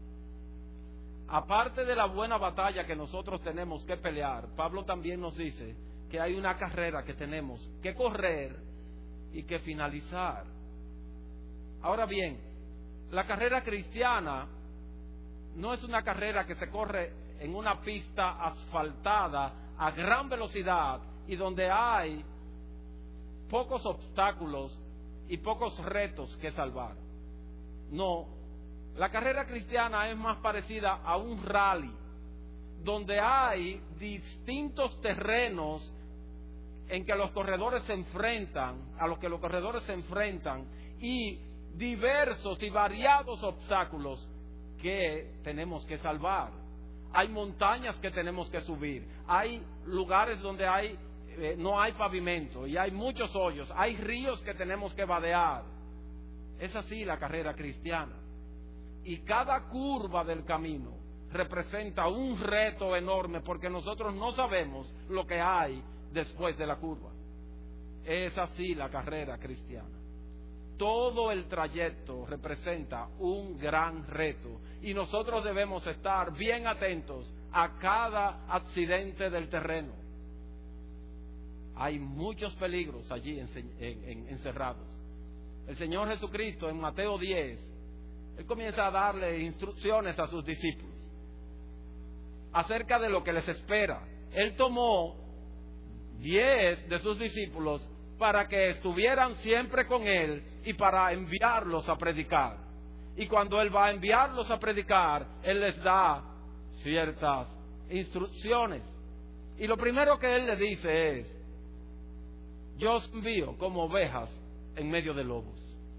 aparte de la buena batalla que nosotros tenemos que pelear, Pablo también nos dice que hay una carrera que tenemos que correr y que finalizar. Ahora bien, la carrera cristiana no es una carrera que se corre en una pista asfaltada a gran velocidad y donde hay pocos obstáculos y pocos retos que salvar. No, la carrera cristiana es más parecida a un rally, donde hay distintos terrenos en que los corredores se enfrentan, a los que los corredores se enfrentan, y diversos y variados obstáculos que tenemos que salvar. Hay montañas que tenemos que subir, hay lugares donde hay eh, no hay pavimento y hay muchos hoyos, hay ríos que tenemos que vadear. Es así la carrera cristiana. Y cada curva del camino representa un reto enorme, porque nosotros no sabemos lo que hay después de la curva. Es así la carrera cristiana. Todo el trayecto representa un gran reto y nosotros debemos estar bien atentos a cada accidente del terreno. Hay muchos peligros allí encerrados. El Señor Jesucristo en Mateo diez, Él comienza a darle instrucciones a sus discípulos acerca de lo que les espera. Él tomó diez de sus discípulos para que estuvieran siempre con Él y para enviarlos a predicar. Y cuando Él va a enviarlos a predicar, Él les da ciertas instrucciones. Y lo primero que Él les dice es: yo os envío como ovejas en medio de lobos.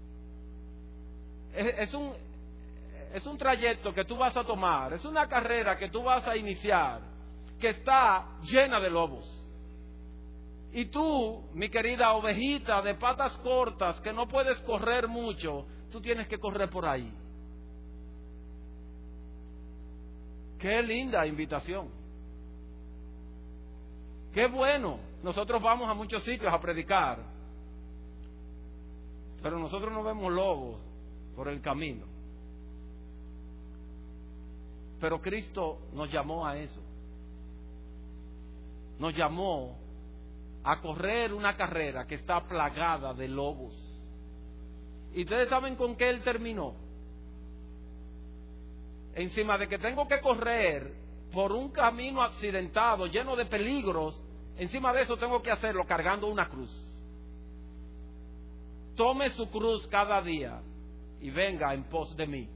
Es, es un es un trayecto que tú vas a tomar, es una carrera que tú vas a iniciar, que está llena de lobos. Y tú, mi querida ovejita de patas cortas, que no puedes correr mucho, tú tienes que correr por ahí. Qué linda invitación. Qué bueno. Nosotros vamos a muchos sitios a predicar, pero nosotros no vemos lobos por el camino. Pero Cristo nos llamó a eso. Nos llamó a correr una carrera que está plagada de lobos. ¿Y ustedes saben con qué Él terminó? Encima de que tengo que correr por un camino accidentado, lleno de peligros, encima de eso tengo que hacerlo cargando una cruz. Tome su cruz cada día y venga en pos de mí.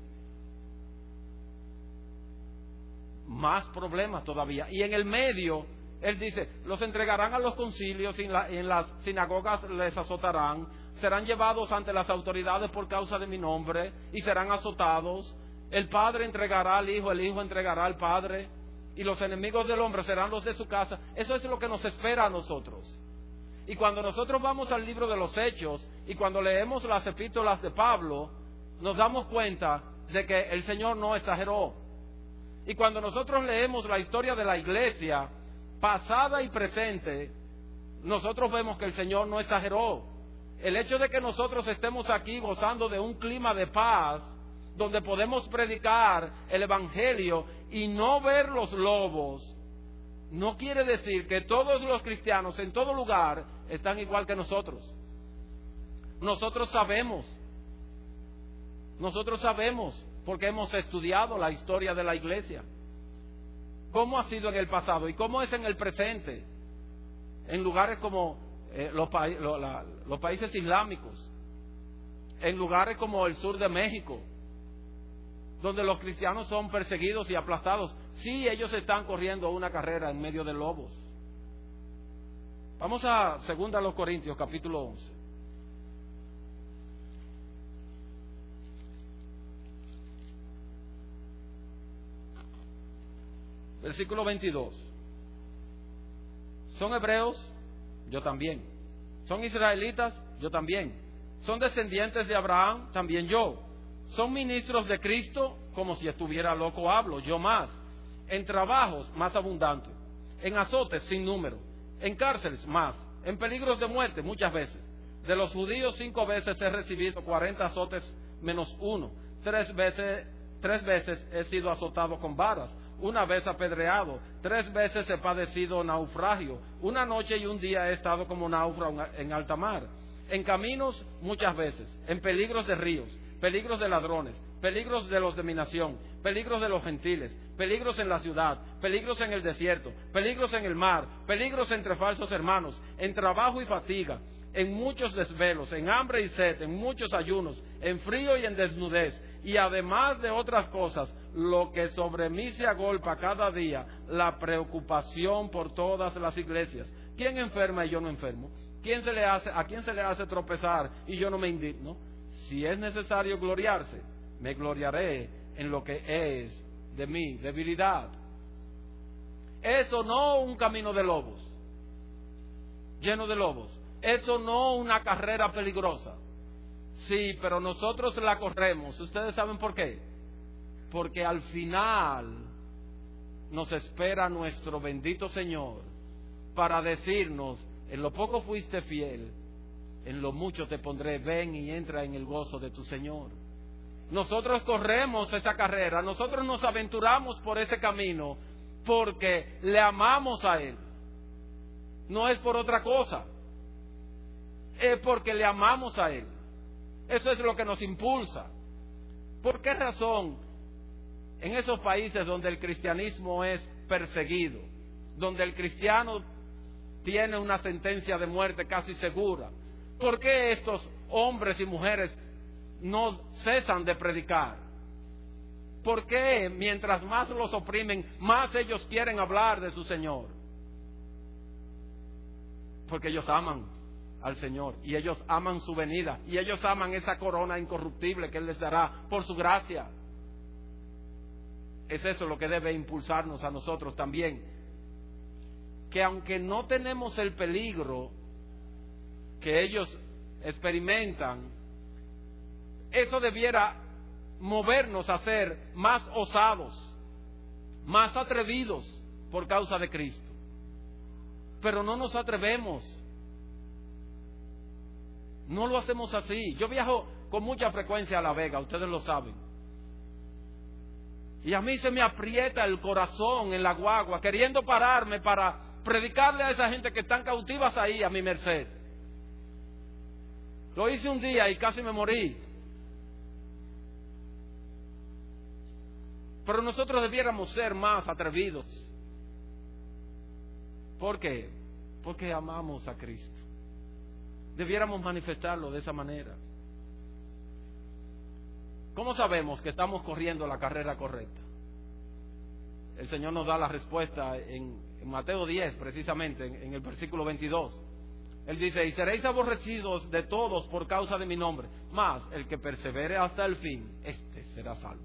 Más problemas todavía. Y en el medio, Él dice, los entregarán a los concilios y en, la, en las sinagogas les azotarán, serán llevados ante las autoridades por causa de mi nombre y serán azotados. El padre entregará al hijo, el hijo entregará al padre, y los enemigos del hombre serán los de su casa. Eso es lo que nos espera a nosotros. Y cuando nosotros vamos al libro de los Hechos y cuando leemos las epístolas de Pablo, nos damos cuenta de que el Señor no exageró. Y cuando nosotros leemos la historia de la iglesia, pasada y presente, nosotros vemos que el Señor no exageró. El hecho de que nosotros estemos aquí gozando de un clima de paz, donde podemos predicar el Evangelio y no ver los lobos, no quiere decir que todos los cristianos en todo lugar están igual que nosotros. Nosotros sabemos, nosotros sabemos, porque hemos estudiado la historia de la iglesia. cómo ha sido en el pasado y cómo es en el presente, en lugares como eh, los, pa lo, la, los países islámicos, en lugares como el sur de México, donde los cristianos son perseguidos y aplastados. Sí, ellos están corriendo una carrera en medio de lobos. Vamos a segunda a los Corintios, capítulo once. Versículo veintidós. ¿Son hebreos? Yo también. ¿Son israelitas? Yo también. ¿Son descendientes de Abraham? También yo. ¿Son ministros de Cristo? Como si estuviera loco hablo, yo más. En trabajos más abundantes. En azotes sin número. En cárceles más. En peligros de muerte muchas veces. De los judíos cinco veces he recibido cuarenta azotes menos uno. Tres veces, tres veces he sido azotado con varas. Una vez apedreado, tres veces he padecido naufragio, una noche y un día he estado como náufrago en alta mar, en caminos muchas veces, en peligros de ríos, peligros de ladrones, peligros de los de mi nación, peligros de los gentiles, peligros en la ciudad, peligros en el desierto, peligros en el mar, peligros entre falsos hermanos, en trabajo y fatiga, en muchos desvelos, en hambre y sed, en muchos ayunos, en frío y en desnudez, y además de otras cosas, lo que sobre mí se agolpa cada día, la preocupación por todas las iglesias. ¿Quién enferma y yo no enfermo? ¿Quién se le hace, ¿A quién se le hace tropezar y yo no me indigno? Si es necesario gloriarse, me gloriaré en lo que es de mi debilidad. Eso no un camino de lobos, lleno de lobos. Eso no una carrera peligrosa. Sí, pero nosotros la corremos. ¿Ustedes saben por qué? Porque al final nos espera nuestro bendito Señor para decirnos: en lo poco fuiste fiel, en lo mucho te pondré, ven y entra en el gozo de tu Señor. Nosotros corremos esa carrera, nosotros nos aventuramos por ese camino porque le amamos a Él. No es por otra cosa, es porque le amamos a Él. Eso es lo que nos impulsa. ¿Por qué razón en esos países donde el cristianismo es perseguido, donde el cristiano tiene una sentencia de muerte casi segura, por qué estos hombres y mujeres no cesan de predicar? ¿Por qué mientras más los oprimen, más ellos quieren hablar de su Señor? Porque ellos aman al Señor y ellos aman su venida y ellos aman esa corona incorruptible que Él les dará por su gracia. Es eso lo que debe impulsarnos a nosotros también, que aunque no tenemos el peligro que ellos experimentan, eso debiera movernos a ser más osados, más atrevidos por causa de Cristo. Pero no nos atrevemos. No lo hacemos así. Yo viajo con mucha frecuencia a La Vega, ustedes lo saben. Y a mí se me aprieta el corazón en la guagua, queriendo pararme para predicarle a esa gente que están cautivas ahí a mi merced. Lo hice un día y casi me morí. Pero nosotros debiéramos ser más atrevidos. ¿Por qué? Porque amamos a Cristo. Debiéramos manifestarlo de esa manera. ¿Cómo sabemos que estamos corriendo la carrera correcta? El Señor nos da la respuesta en, en Mateo diez, precisamente, en, en el versículo veintidós. Él dice: y seréis aborrecidos de todos por causa de mi nombre, mas el que persevere hasta el fin, éste será salvo.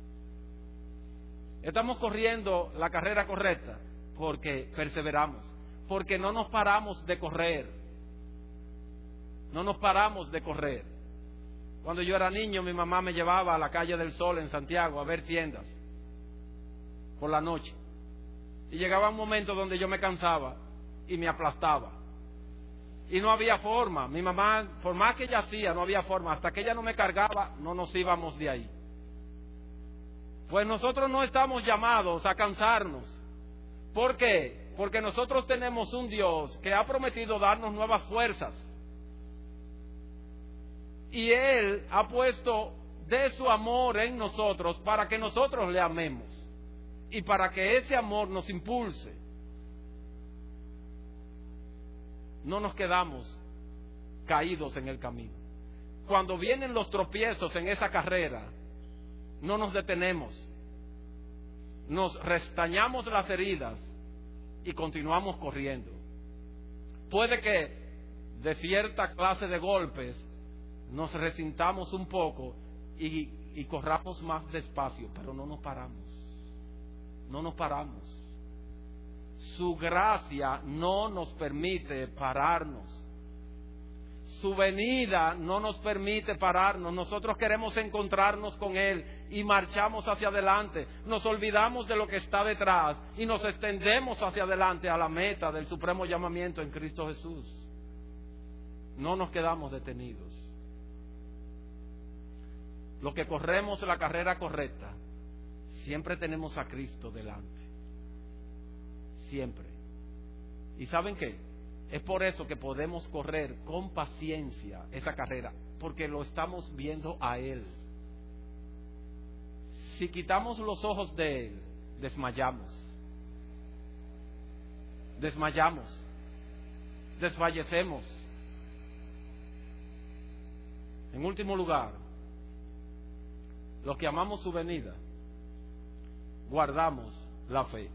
Estamos corriendo la carrera correcta porque perseveramos, porque no nos paramos de correr. No nos paramos de correr. Cuando yo era niño, mi mamá me llevaba a la calle del Sol en Santiago a ver tiendas por la noche. Y llegaba un momento donde yo me cansaba y me aplastaba. Y no había forma. Mi mamá, por más que ella hacía, no había forma. Hasta que ella no me cargaba, no nos íbamos de ahí. Pues nosotros no estamos llamados a cansarnos. ¿Por qué? Porque nosotros tenemos un Dios que ha prometido darnos nuevas fuerzas. Y Él ha puesto de su amor en nosotros para que nosotros le amemos. y para que ese amor nos impulse, no nos quedamos caídos en el camino. Cuando vienen los tropiezos en esa carrera, no nos detenemos, nos restañamos las heridas y continuamos corriendo. Puede que de cierta clase de golpes nos resintamos un poco y, y corramos más despacio, pero no nos paramos, no nos paramos. Su gracia no nos permite pararnos. Su venida no nos permite pararnos. Nosotros queremos encontrarnos con Él y marchamos hacia adelante. Nos olvidamos de lo que está detrás y nos extendemos hacia adelante a la meta del supremo llamamiento en Cristo Jesús. No nos quedamos detenidos. Los que corremos la carrera correcta, siempre tenemos a Cristo delante. Siempre. ¿Y saben qué? Es por eso que podemos correr con paciencia esa carrera, porque lo estamos viendo a Él. Si quitamos los ojos de Él, desmayamos. Desmayamos. Desfallecemos. En último lugar, los que amamos su venida, guardamos la fe.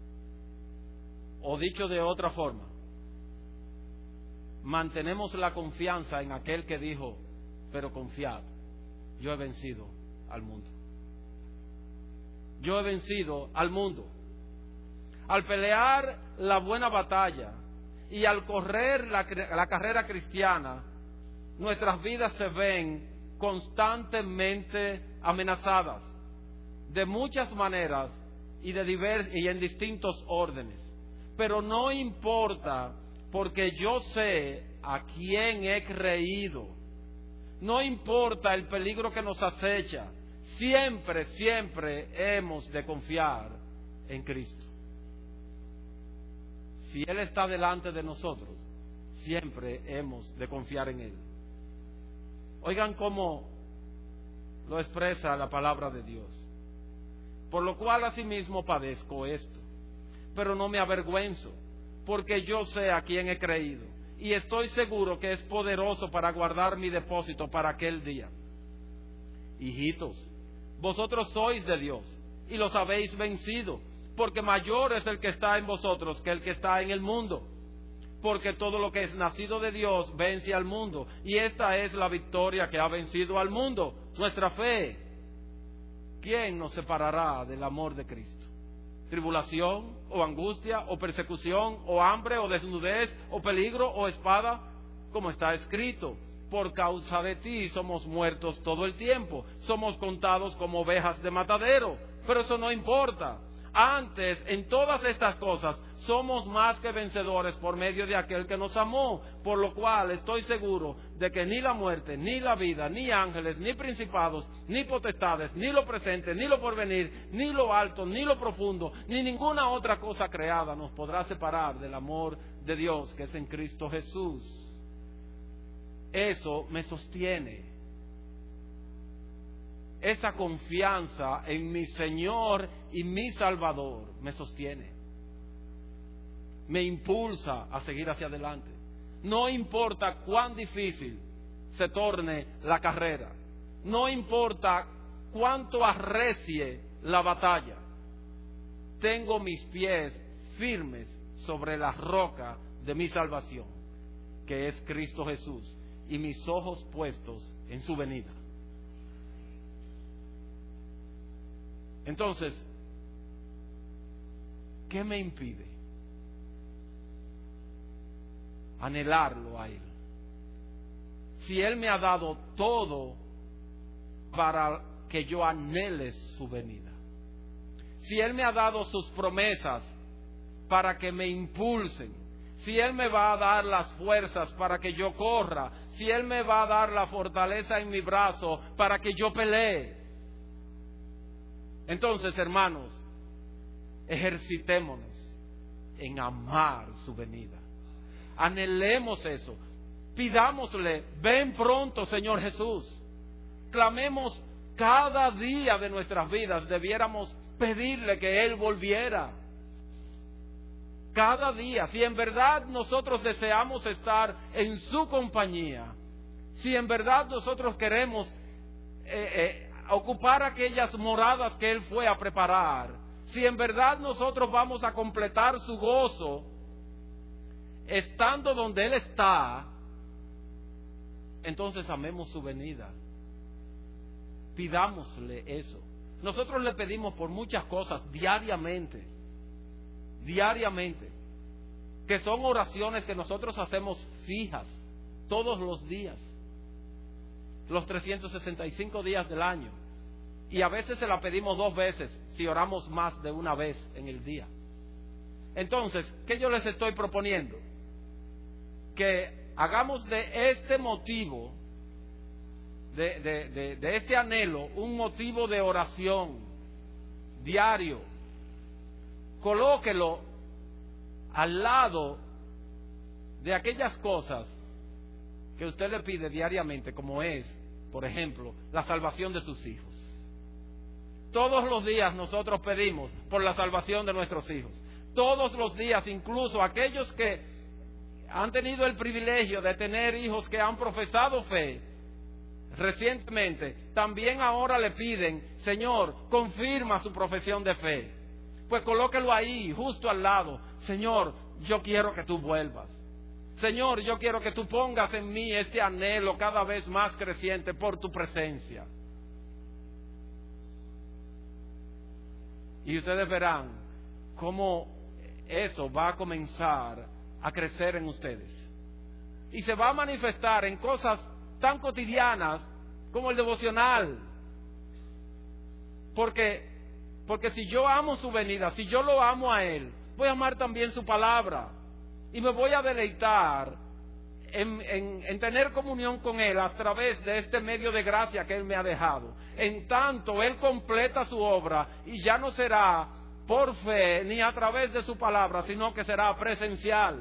O dicho de otra forma, mantenemos la confianza en aquel que dijo, pero confiad, yo he vencido al mundo. Yo he vencido al mundo. Al pelear la buena batalla y al correr la, la carrera cristiana, nuestras vidas se ven constantemente amenazadas de muchas maneras y, de divers, y en distintos órdenes. Pero no importa, porque yo sé a quién he creído. No importa el peligro que nos acecha. Siempre, siempre hemos de confiar en Cristo. Si Él está delante de nosotros, siempre hemos de confiar en Él. Oigan cómo lo expresa la palabra de Dios. Por lo cual asimismo padezco esto, pero no me avergüenzo, porque yo sé a quién he creído, y estoy seguro que es poderoso para guardar mi depósito para aquel día. Hijitos, vosotros sois de Dios, y los habéis vencido, porque mayor es el que está en vosotros que el que está en el mundo. Porque todo lo que es nacido de Dios vence al mundo, y esta es la victoria que ha vencido al mundo, nuestra fe. ¿Quién nos separará del amor de Cristo? ¿Tribulación, o angustia, o persecución, o hambre, o desnudez, o peligro, o espada? Como está escrito, por causa de ti somos muertos todo el tiempo, somos contados como ovejas de matadero. Pero eso no importa. Antes, en todas estas cosas, somos más que vencedores por medio de aquel que nos amó, por lo cual estoy seguro de que ni la muerte, ni la vida, ni ángeles, ni principados, ni potestades, ni lo presente, ni lo porvenir, ni lo alto, ni lo profundo, ni ninguna otra cosa creada nos podrá separar del amor de Dios que es en Cristo Jesús. Eso me sostiene. Esa confianza en mi Señor y mi Salvador me sostiene. Me impulsa a seguir hacia adelante. No importa cuán difícil se torne la carrera. No importa cuánto arrecie la batalla. Tengo mis pies firmes sobre la roca de mi salvación, que es Cristo Jesús, y mis ojos puestos en su venida. Entonces, ¿qué me impide anhelarlo a Él? Si Él me ha dado todo para que yo anhele su venida. Si Él me ha dado sus promesas para que me impulsen. Si Él me va a dar las fuerzas para que yo corra. Si Él me va a dar la fortaleza en mi brazo para que yo pelee. Entonces, hermanos, ejercitémonos en amar su venida. Anhelemos eso. Pidámosle, ven pronto, Señor Jesús. Clamemos cada día de nuestras vidas. Debiéramos pedirle que Él volviera. Cada día, si en verdad nosotros deseamos estar en su compañía, si en verdad nosotros queremos eh, eh, ocupar aquellas moradas que Él fue a preparar, si en verdad nosotros vamos a completar su gozo estando donde Él está, entonces amemos su venida. Pidámosle eso. Nosotros le pedimos por muchas cosas diariamente, diariamente, que son oraciones que nosotros hacemos fijas todos los días, los trescientos sesenta y cinco días del año, y a veces se la pedimos dos veces si oramos más de una vez en el día. Entonces, ¿qué yo les estoy proponiendo? Que hagamos de este motivo, de, de, de, de este anhelo, un motivo de oración diario. Colóquelo al lado de aquellas cosas que usted le pide diariamente, como es, por ejemplo, la salvación de sus hijos. Todos los días nosotros pedimos por la salvación de nuestros hijos. Todos los días, incluso aquellos que han tenido el privilegio de tener hijos que han profesado fe recientemente, también ahora le piden: Señor, confirma su profesión de fe. Pues colóquelo ahí, justo al lado. Señor, yo quiero que tú vuelvas. Señor, yo quiero que tú pongas en mí este anhelo cada vez más creciente por tu presencia. Y ustedes verán cómo eso va a comenzar a crecer en ustedes. Y se va a manifestar en cosas tan cotidianas como el devocional. Porque, porque si yo amo su venida, si yo lo amo a Él, voy a amar también su palabra. Y me voy a deleitar en, en, en tener comunión con Él a través de este medio de gracia que Él me ha dejado. En tanto Él completa su obra, y ya no será por fe ni a través de su palabra, sino que será presencial.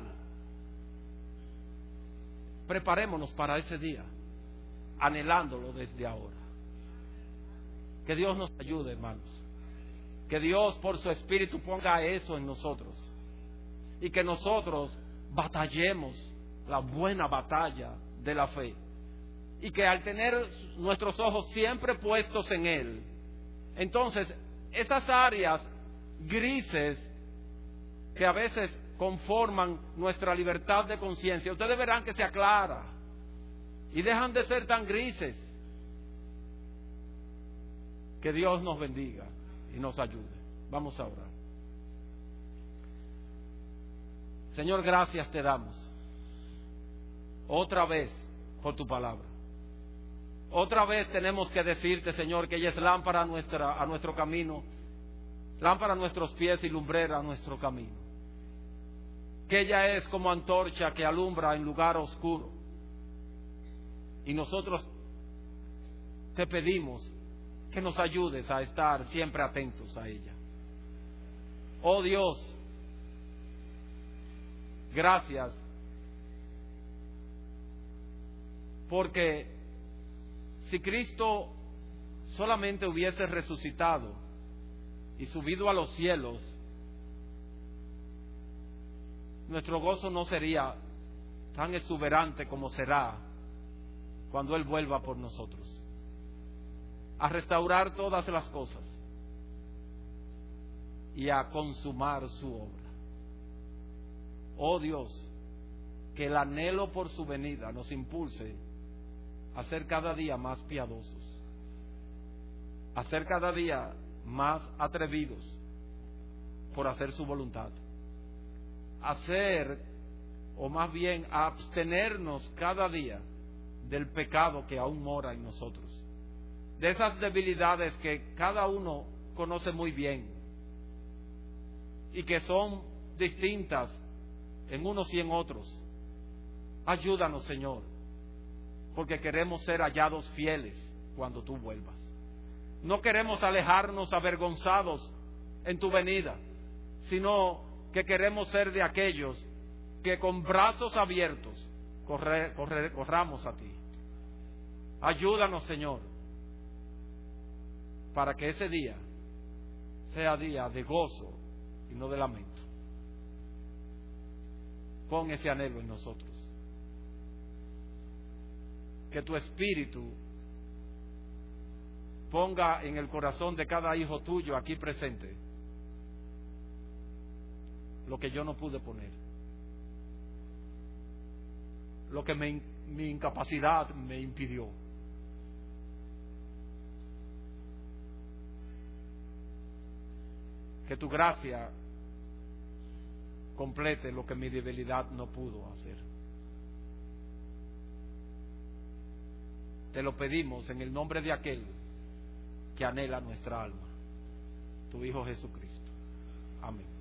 Preparémonos para ese día, anhelándolo desde ahora. Que Dios nos ayude, hermanos. Que Dios por su Espíritu ponga eso en nosotros. Y que nosotros batallemos la buena batalla de la fe. Y que al tener nuestros ojos siempre puestos en Él, entonces esas áreas grises que a veces conforman nuestra libertad de conciencia, ustedes verán que se aclara y dejan de ser tan grises. Que Dios nos bendiga y nos ayude. Vamos a orar. Señor, gracias te damos otra vez por tu palabra. Otra vez tenemos que decirte, Señor, que ella es lámpara a, nuestra, a nuestro camino, lámpara a nuestros pies y lumbrera a nuestro camino. Que ella es como antorcha que alumbra en lugar oscuro. Y nosotros te pedimos que nos ayudes a estar siempre atentos a ella. Oh Dios, gracias, porque si Cristo solamente hubiese resucitado y subido a los cielos, nuestro gozo no sería tan exuberante como será cuando Él vuelva por nosotros a restaurar todas las cosas y a consumar su obra. Oh Dios, que el anhelo por su venida nos impulse a ser cada día más piadosos, a ser cada día más atrevidos por hacer su voluntad, a ser, o más bien a abstenernos cada día del pecado que aún mora en nosotros, de esas debilidades que cada uno conoce muy bien y que son distintas en unos y en otros. Ayúdanos, Señor, porque queremos ser hallados fieles cuando tú vuelvas. No queremos alejarnos avergonzados en tu venida, sino que queremos ser de aquellos que con brazos abiertos corre, corre, corramos a ti. Ayúdanos, Señor, para que ese día sea día de gozo y no de lamento. Pon ese anhelo en nosotros. Que tu espíritu ponga en el corazón de cada hijo tuyo aquí presente lo que yo no pude poner, lo que me, mi incapacidad me impidió. Que tu gracia complete lo que mi debilidad no pudo hacer. Te lo pedimos en el nombre de aquel que anhela nuestra alma, tu Hijo Jesucristo. Amén.